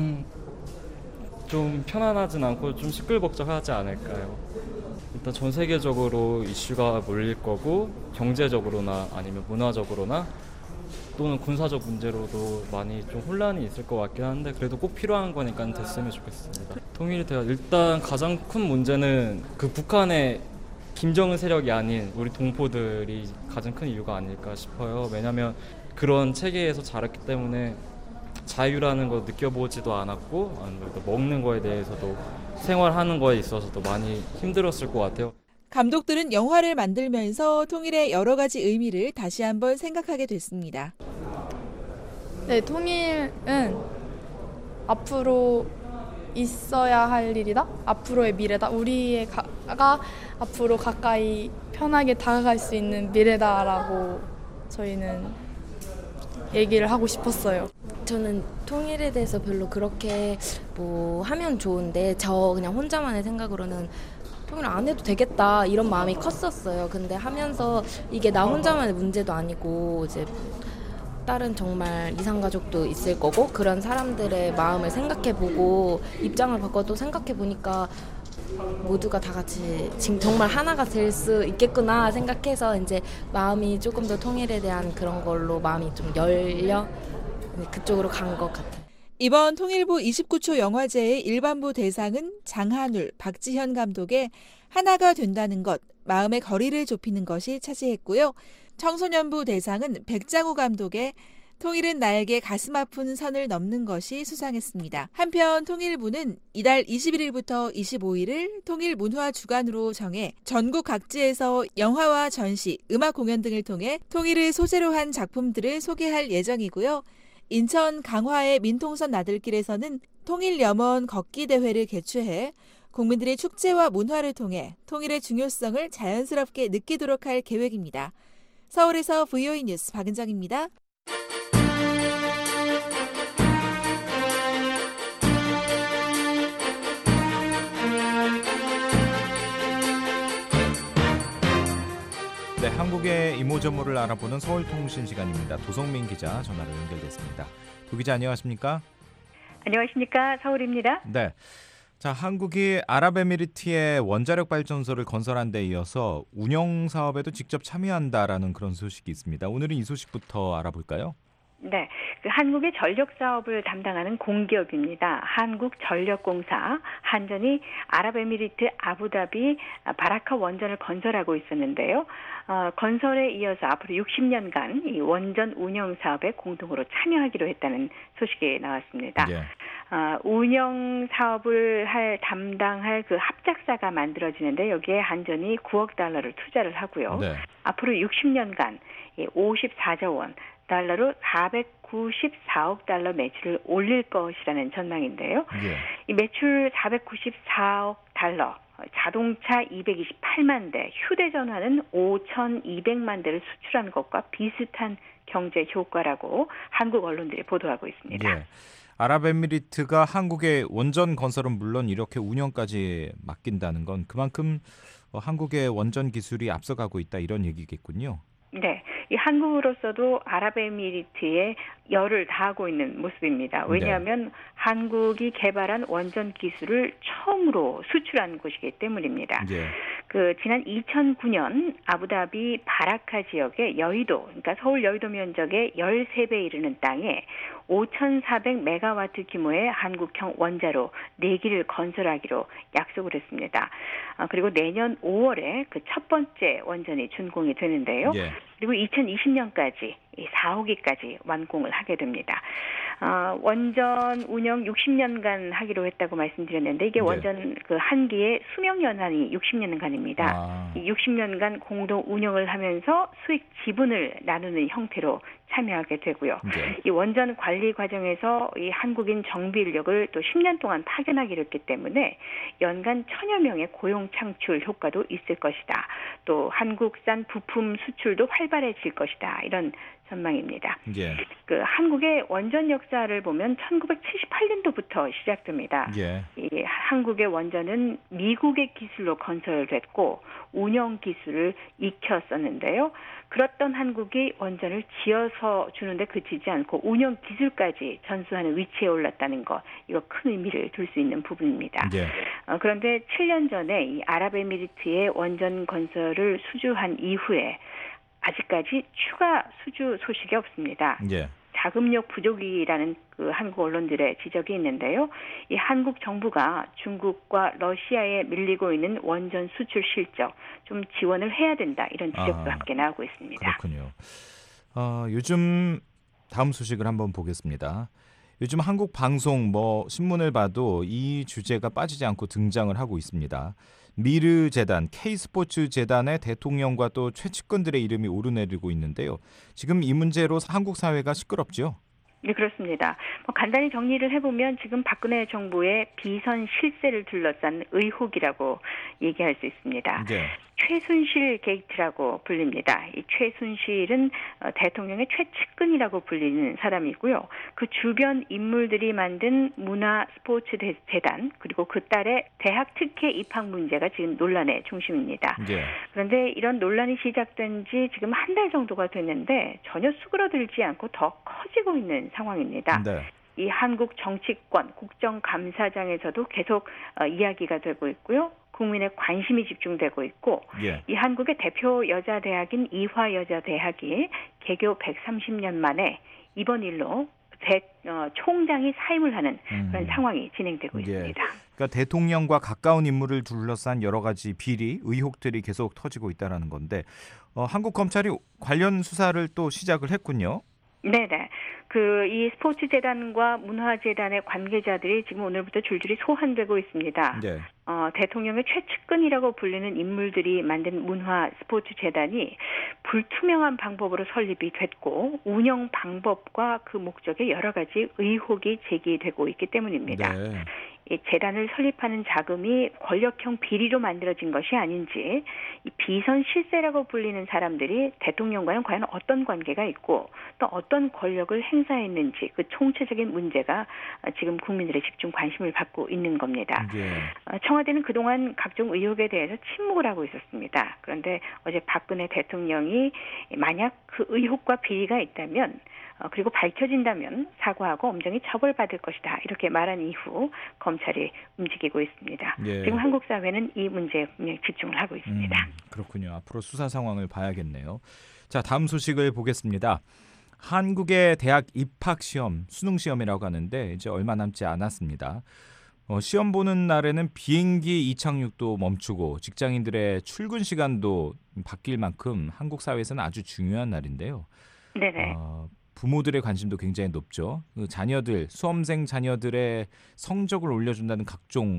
좀 편안하진 않고 좀 시끌벅적하지 않을까요? 일단 전 세계적으로 이슈가 몰릴 거고 경제적으로나 아니면 문화적으로나 또는 군사적 문제로도 많이 좀 혼란이 있을 것 같긴 한데 그래도 꼭 필요한 거니까 됐으면 좋겠습니다. 통일이 돼야 일단 가장 큰 문제는 그 북한의 김정은 세력이 아닌 우리 동포들이 가장 큰 이유가 아닐까 싶어요. 왜냐하면 그런 체계에서 자랐기 때문에 자유라는 거 느껴보지도 않았고 먹는 거에 대해서도 생활하는 거에 있어서도 많이 힘들었을 것 같아요. 감독들은 영화를 만들면서 통일의 여러 가지 의미를 다시 한번 생각하게 됐습니다. 네, 통일은 앞으로 있어야 할 일이다. 앞으로의 미래다. 우리가 앞으로 가까이 편하게 다가갈 수 있는 미래다라고 저희는 얘기를 하고 싶었어요. 저는 통일에 대해서 별로 그렇게 하면 좋은데 그냥 혼자만의 생각으로는 통일 안 해도 되겠다 이런 마음이 컸었어요. 근데 하면서 이게 나 혼자만의 문제도 아니고 이제 다른 정말 이산가족도 있을 거고 그런 사람들의 마음을 생각해보고 입장을 바꿔도 생각해보니까 모두가 다 같이 지금 정말 하나가 될 수 있겠구나 생각해서 이제 마음이 조금 더 통일에 대한 그런 걸로 마음이 좀 열려 그쪽으로 간 것 같아요. 이번 통일부 29초 영화제의 일반부 대상은 장한울, 박지현 감독의 하나가 된다는 것, 마음의 거리를 좁히는 것이 차지했고요. 청소년부 대상은 백장우 감독의 통일은 나에게 가슴 아픈 선을 넘는 것이 수상했습니다. 한편 통일부는 이달 21일부터 25일을 통일문화주간으로 정해 전국 각지에서 영화와 전시, 음악 공연 등을 통해 통일을 소재로 한 작품들을 소개할 예정이고요. 인천 강화의 민통선 나들길에서는 통일염원 걷기 대회를 개최해 국민들의 축제와 문화를 통해 통일의 중요성을 자연스럽게 느끼도록 할 계획입니다. 서울에서 VOA 뉴스 박은정입니다. 네, 한국의 이모저모를 알아보는 서울통신 시간입니다. 도성민 기자 전화로 연결됐습니다. 도 기자 안녕하십니까? 안녕하십니까? 서울입니다. 네. 자, 한국이 아랍에미리트의 원자력 발전소를 건설한 데 이어서 운영 사업에도 직접 참여한다라는 그런 소식이 있습니다. 오늘은 이 소식부터 알아볼까요? 네, 한국의 전력 사업을 담당하는 공기업입니다. 한국전력공사, 한전이 아랍에미리트 아부다비 바라카 원전을 건설하고 있었는데요. 건설에 이어서 앞으로 60년간 이 원전 운영 사업에 공동으로 참여하기로 했다는 소식이 나왔습니다. 예. 운영 사업을 담당할 그 합작사가 만들어지는데 여기에 한전이 9억 달러를 투자를 하고요. 네. 앞으로 60년간 54조 원, 달러로 494억 달러 매출을 올릴 것이라는 전망인데요. 예. 이 매출 494억 달러, 자동차 228만 대, 휴대전화는 5,200만 대를 수출한 것과 비슷한 경제 효과라고 한국 언론들이 보도하고 있습니다. 예. 아랍에미리트가 한국의 원전 건설은 물론 이렇게 운영까지 맡긴다는 건 그만큼 한국의 원전 기술이 앞서가고 있다 이런 얘기겠군요. 네, 이 한국으로서도 아랍에미리트에 열을 다하고 있는 모습입니다. 왜냐하면 한국이 개발한 원전 기술을 처음으로 수출한 곳이기 때문입니다. 예. 지난 2009년 아부다비 바라카 지역의 여의도, 그러니까 서울 여의도 면적의 13배 이르는 땅에 5,400메가와트 규모의 한국형 원자로 4기를 건설하기로 약속을 했습니다. 그리고 내년 5월에 그 첫 번째 원전이 준공이 되는데요. 예. 그리고 2020년까지 4호기까지 완공을 하게 됩니다. 원전 운영 60년간 하기로 했다고 말씀드렸는데 이게 원전 그 한 기의 수명 연한이 60년간입니다. 이 60년간 공동 운영을 하면서 수익 지분을 나누는 형태로 참여하게 되고요. 이 원전 관리 과정에서 이 한국인 정비 인력을 또 10년 동안 파견하기로 했기 때문에 연간 1,000여 명의 고용 창출 효과도 있을 것이다. 또 한국산 부품 수출도 활발해질 것이다. 이런 전망입니다. 예. 한국의 원전 역사를 보면 1978년도부터 시작됩니다. 예. 이 한국의 원전은 미국의 기술로 건설됐고 운영 기술을 익혔었는데요. 그렇던 한국이 원전을 지어서 주는데 그치지 않고 운영 기술까지 전수하는 위치에 올랐다는 것, 이거 큰 의미를 둘 수 있는 부분입니다. 예. 그런데 7년 전에 이 아랍에미리트의 원전 건설을 수주한 이후에 아직까지 추가 수주 소식이 없습니다. 예. 자금력 부족이라는 그 한국 언론들의 지적이 있는데요. 이 한국 정부가 중국과 러시아에 밀리고 있는 원전 수출 실적 좀 지원을 해야 된다 이런 지적도 함께 나오고 있습니다. 그렇군요. 요즘 다음 소식을 한번 보겠습니다. 요즘 한국 방송 신문을 봐도 이 주제가 빠지지 않고 등장을 하고 있습니다. 미르 재단, K스포츠 재단의 대통령과 또 최측근들의 이름이 오르내리고 있는데요. 지금 이 문제로 한국 사회가 시끄럽죠? 네, 그렇습니다. 간단히 정리를 해보면 지금 박근혜 정부의 비선 실세를 둘러싼 의혹이라고 얘기할 수 있습니다. 네. 최순실 게이트라고 불립니다. 이 최순실은 대통령의 최측근이라고 불리는 사람이고요. 그 주변 인물들이 만든 문화 스포츠 재단 그리고 그 딸의 대학 특혜 입학 문제가 지금 논란의 중심입니다. 네. 그런데 이런 논란이 시작된 지 지금 한 달 정도가 됐는데 전혀 수그러들지 않고 더 커지고 있는 상황입니다. 네. 이 한국 정치권 국정감사장에서도 계속 이야기가 되고 있고요. 국민의 관심이 집중되고 있고 이 한국의 대표 여자대학인 이화여자대학이 개교 130년 만에 이번 일로 총장이 사임을 하는 그런 상황이 진행되고 있습니다. 그러니까 대통령과 가까운 인물을 둘러싼 여러 가지 비리, 의혹들이 계속 터지고 있다는 건데 한국 검찰이 관련 수사를 또 시작을 했군요. 네네. 이 스포츠 재단과 문화 재단의 관계자들이 지금 오늘부터 줄줄이 소환되고 있습니다. 네. 대통령의 최측근이라고 불리는 인물들이 만든 문화 스포츠 재단이 불투명한 방법으로 설립이 됐고 운영 방법과 그 목적에 여러 가지 의혹이 제기되고 있기 때문입니다. 네. 이 재단을 설립하는 자금이 권력형 비리로 만들어진 것이 아닌지, 이 비선 실세라고 불리는 사람들이 대통령과는 과연 어떤 관계가 있고 또 어떤 권력을 행사했는지 그 총체적인 문제가 지금 국민들의 집중 관심을 받고 있는 겁니다. 청와대는 그동안 각종 의혹에 대해서 침묵을 하고 있었습니다. 그런데 어제 박근혜 대통령이 만약 그 의혹과 비리가 있다면 그리고 밝혀진다면 사과하고 엄정히 처벌받을 것이다. 이렇게 말한 이후 검찰이 움직이고 있습니다. 예. 지금 한국 사회는 이 문제에 분명히 집중을 하고 있습니다. 그렇군요. 앞으로 수사 상황을 봐야겠네요. 자, 다음 소식을 보겠습니다. 한국의 대학 입학 시험, 수능 시험이라고 하는데 이제 얼마 남지 않았습니다. 시험 보는 날에는 비행기 이착륙도 멈추고 직장인들의 출근 시간도 바뀔 만큼 한국 사회에서는 아주 중요한 날인데요. 네네. 부모들의 관심도 굉장히 높죠. 자녀들, 수험생 자녀들의 성적을 올려준다는 각종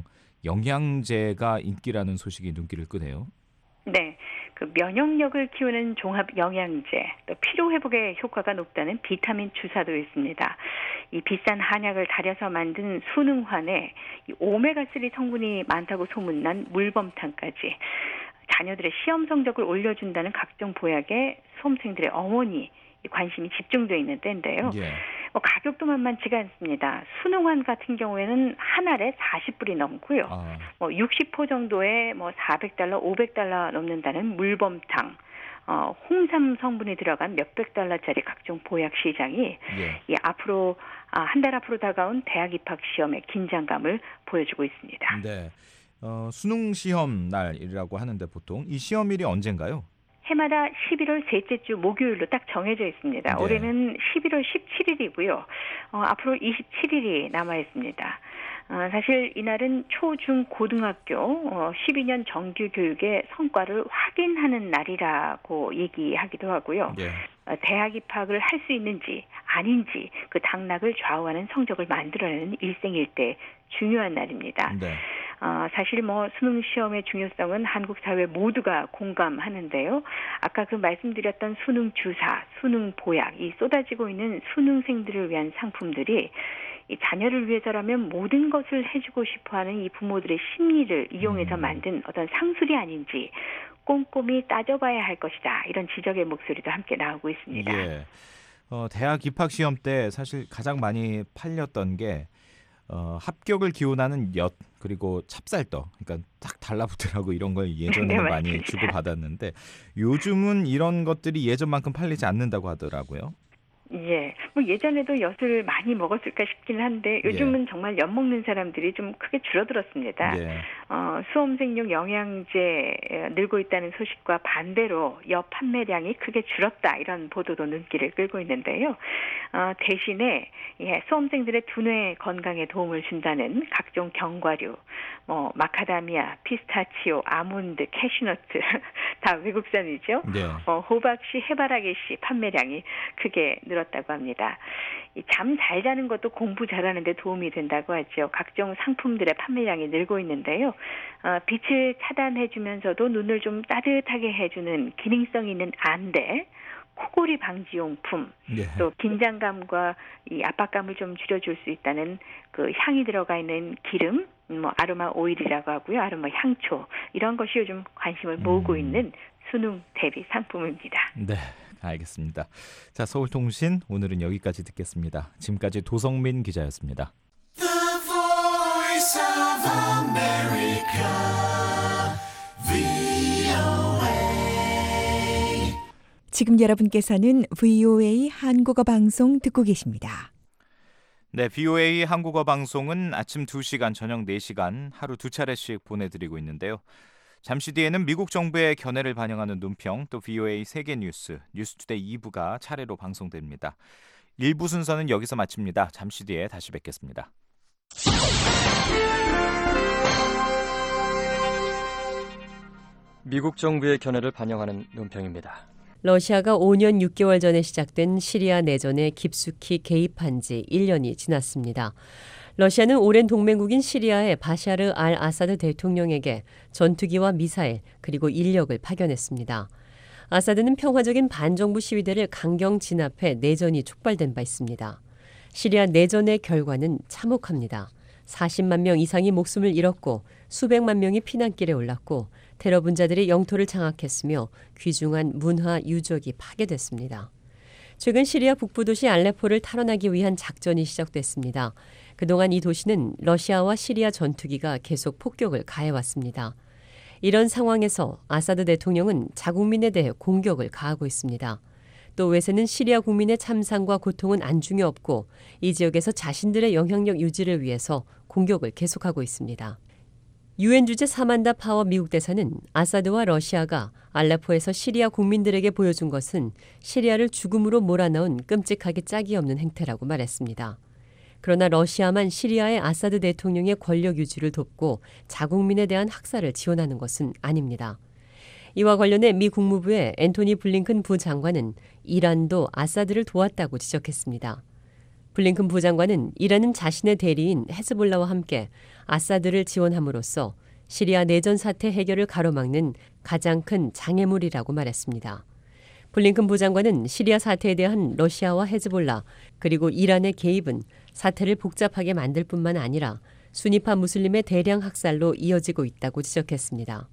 영양제가 인기라는 소식이 눈길을 끄네요. 네. 면역력을 키우는 종합 영양제, 또 피로 회복에 효과가 높다는 비타민 주사도 있습니다. 이 비싼 한약을 달여서 만든 수능환에 이 오메가3 성분이 많다고 소문난 물범탕까지 자녀들의 시험 성적을 올려준다는 각종 보약에 수험생들의 어머니 관심이 집중되어 있는 때인데요. 가격도 만만치가 않습니다. 수능환 같은 경우에는 한 알에 40불이 넘고요. 60호 정도에 $400, $500 넘는다는 물범탕, 홍삼 성분이 들어간 몇백 달러짜리 각종 보약 시장이 앞으로 한 달 앞으로 다가온 대학 입학 시험의 긴장감을 보여주고 있습니다. 네, 수능 시험 날이라고 하는데 보통 이 시험일이 언젠가요? 해마다 11월 셋째 주 목요일로 딱 정해져 있습니다. 네. 올해는 11월 17일이고요. 앞으로 27일이 남아 있습니다. 사실 이날은 초, 중, 고등학교 12년 정규 교육의 성과를 확인하는 날이라고 얘기하기도 하고요. 대학 입학을 할 수 있는지 아닌지 그 당락을 좌우하는 성적을 만들어내는 일생일대 중요한 날입니다. 사실 수능 시험의 중요성은 한국 사회 모두가 공감하는데요. 아까 말씀드렸던 수능 주사, 수능 보약, 이 쏟아지고 있는 수능생들을 위한 상품들이 이 자녀를 위해서라면 모든 것을 해주고 싶어하는 이 부모들의 심리를 이용해서 만든 어떤 상술이 아닌지 꼼꼼히 따져봐야 할 것이다. 이런 지적의 목소리도 함께 나오고 있습니다. 대학 입학 시험 때 사실 가장 많이 팔렸던 게 합격을 기원하는 엿 그리고 찹쌀떡, 그러니까 딱 달라붙으라고 이런 걸 예전에는 많이 주고받았는데 요즘은 이런 것들이 예전만큼 팔리지 않는다고 하더라고요. 예, 예전에도 엿을 많이 먹었을까 싶긴 한데 요즘은 정말 엿 먹는 사람들이 좀 크게 줄어들었습니다. 수험생용 영양제 늘고 있다는 소식과 반대로 엿 판매량이 크게 줄었다 이런 보도도 눈길을 끌고 있는데요. 대신에 수험생들의 두뇌 건강에 도움을 준다는 각종 견과류, 마카다미아, 피스타치오, 아몬드, 캐슈너트 다 외국산이죠. 호박씨, 해바라기씨 판매량이 크게 늘었다고 합니다. 잠 잘 자는 것도 공부 잘하는 데 도움이 된다고 하죠. 각종 상품들의 판매량이 늘고 있는데요. 빛을 차단해주면서도 눈을 좀 따뜻하게 해주는 기능성 있는 안대, 코골이 방지용품, 또 긴장감과 이 압박감을 좀 줄여줄 수 있다는 그 향이 들어가 있는 기름, 아로마 오일이라고 하고요. 아로마 향초, 이런 것이 요즘 관심을 모으고 있는 수능 대비 상품입니다. 네, 알겠습니다. 자, 서울통신 오늘은 여기까지 듣겠습니다. 지금까지 도성민 기자였습니다. The Voice of America, VOA. 지금 여러분께서는 VOA 한국어 방송 듣고 계십니다. 네, VOA 한국어 방송은 아침 2시간, 저녁 4시간 하루 2차례씩 보내드리고 있는데요. 잠시 뒤에는 미국 정부의 견해를 반영하는 논평, 또 VOA 세계 뉴스, 뉴스투데이 2부가 차례로 방송됩니다. 1부 순서는 여기서 마칩니다. 잠시 뒤에 다시 뵙겠습니다. 미국 정부의 견해를 반영하는 논평입니다. 러시아가 5년 6개월 전에 시작된 시리아 내전에 깊숙이 개입한 지 1년이 지났습니다. 러시아는 오랜 동맹국인 시리아의 바샤르 알 아사드 대통령에게 전투기와 미사일 그리고 인력을 파견했습니다. 아사드는 평화적인 반정부 시위대를 강경 진압해 내전이 촉발된 바 있습니다. 시리아 내전의 결과는 참혹합니다. 40만 명 이상이 목숨을 잃었고 수백만 명이 피난길에 올랐고 테러 분자들이 영토를 장악했으며 귀중한 문화 유적이 파괴됐습니다. 최근 시리아 북부 도시 알레포를 탈환하기 위한 작전이 시작됐습니다. 그동안 이 도시는 러시아와 시리아 전투기가 계속 폭격을 가해왔습니다. 이런 상황에서 아사드 대통령은 자국민에 대해 공격을 가하고 있습니다. 또 외세는 시리아 국민의 참상과 고통은 안중에 없고 이 지역에서 자신들의 영향력 유지를 위해서 공격을 계속하고 있습니다. 유엔 주재 사만다 파워 미국 대사는 아사드와 러시아가 알레포에서 시리아 국민들에게 보여준 것은 시리아를 죽음으로 몰아넣은 끔찍하게 짝이 없는 행태라고 말했습니다. 그러나 러시아만 시리아의 아사드 대통령의 권력 유지를 돕고 자국민에 대한 학살을 지원하는 것은 아닙니다. 이와 관련해 미 국무부의 앤토니 블링컨 부장관은 이란도 아사드를 도왔다고 지적했습니다. 블링컨 부장관은 이란은 자신의 대리인 헤즈볼라와 함께 아사드를 지원함으로써 시리아 내전 사태 해결을 가로막는 가장 큰 장애물이라고 말했습니다. 블링컨 부장관은 시리아 사태에 대한 러시아와 헤즈볼라 그리고 이란의 개입은 사태를 복잡하게 만들 뿐만 아니라 순위파 무슬림의 대량 학살로 이어지고 있다고 지적했습니다.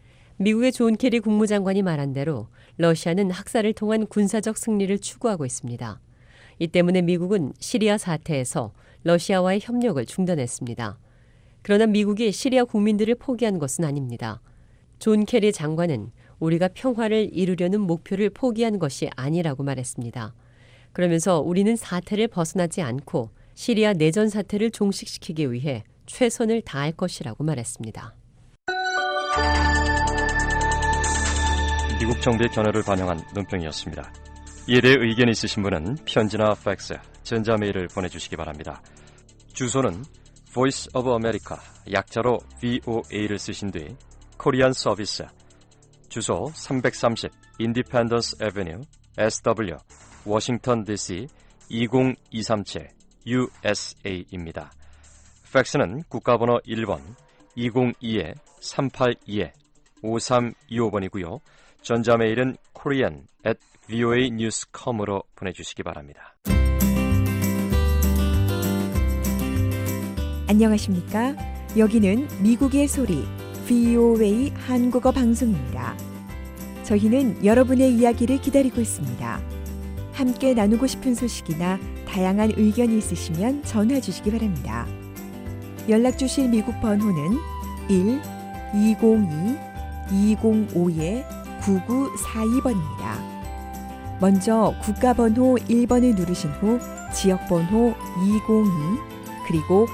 미국의 존 케리 국무장관이 말한 대로 러시아는 학살을 통한 군사적 승리를 추구하고 있습니다. 이 때문에 미국은 시리아 사태에서 러시아와의 협력을 중단했습니다. 그러나 미국이 시리아 국민들을 포기한 것은 아닙니다. 존 케리 장관은 우리가 평화를 이루려는 목표를 포기한 것이 아니라고 말했습니다. 그러면서 우리는 사태를 벗어나지 않고 시리아 내전 사태를 종식시키기 위해 최선을 다할 것이라고 말했습니다. 미국 정부의 견해를 반영한 논평이었습니다. 이에 대해 의견이 있으신 분은 편지나 팩스, 전자메일을 보내주시기 바랍니다. 주소는 Voice of America, 약자로 VOA를 쓰신 뒤 코리안 서비스, 주소 330 Independence Avenue, SW, 워싱턴 DC 20237 USA입니다. 팩스는 국가번호 1번 202-382-5325번이고요. 전자메일은 korean@voanews.com으로 보내주시기 바랍니다. 안녕하십니까? 여기는 미국의 소리 VOA 한국어 방송입니다. 저희는 여러분의 이야기를 기다리고 있습니다. 함께 나누고 싶은 소식이나 다양한 의견이 있으시면 전화 주시기 바랍니다. 연락 주실 미국 번호는 1-202-205-9942번입니다. 먼저 국가번호 1번을 누르신 후 지역번호 202 그리고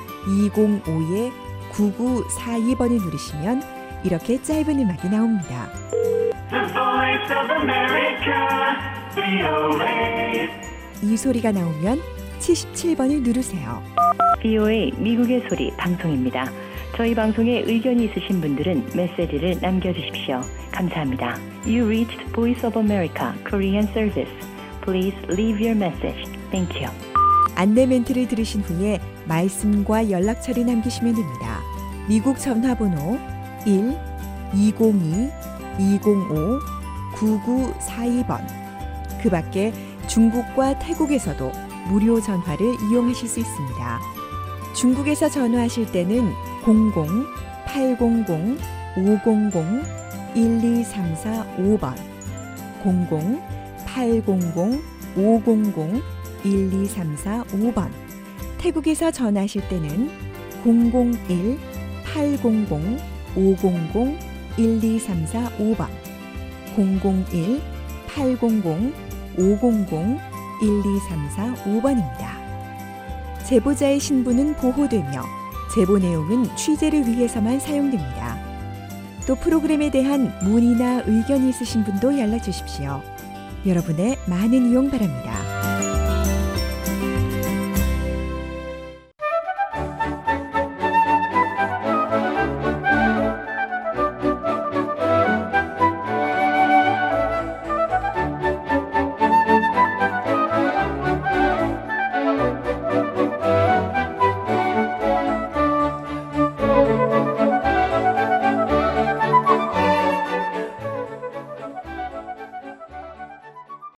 205-9942번을 누르시면 이렇게 짧은 음악이 나옵니다. The Voice of America, VOA. 이 소리가 나오면 77번을 누르세요. VOA 미국의 소리 방송입니다. 저희 방송에 의견이 있으신 분들은 메시지를 남겨주십시오. 감사합니다. You reached Voice of America Korean Service. Please leave your message. Thank you. 안내 멘트를 들으신 후에 말씀과 연락처를 남기시면 됩니다. 미국 전화번호 1-202-205-9942번. 그 밖에 중국과 태국에서도 무료 전화를 이용하실 수 있습니다. 중국에서 전화하실 때는 00-800-500-1234-5번 00-800-500-1234-5번 태국에서 전화하실 때는 001-800-500-1234-5번 001-800-500-1234-5번입니다. 제보자의 신분은 보호되며 제보 내용은 취재를 위해서만 사용됩니다. 또 프로그램에 대한 문의나 의견이 있으신 분도 연락 주십시오. 여러분의 많은 이용 바랍니다.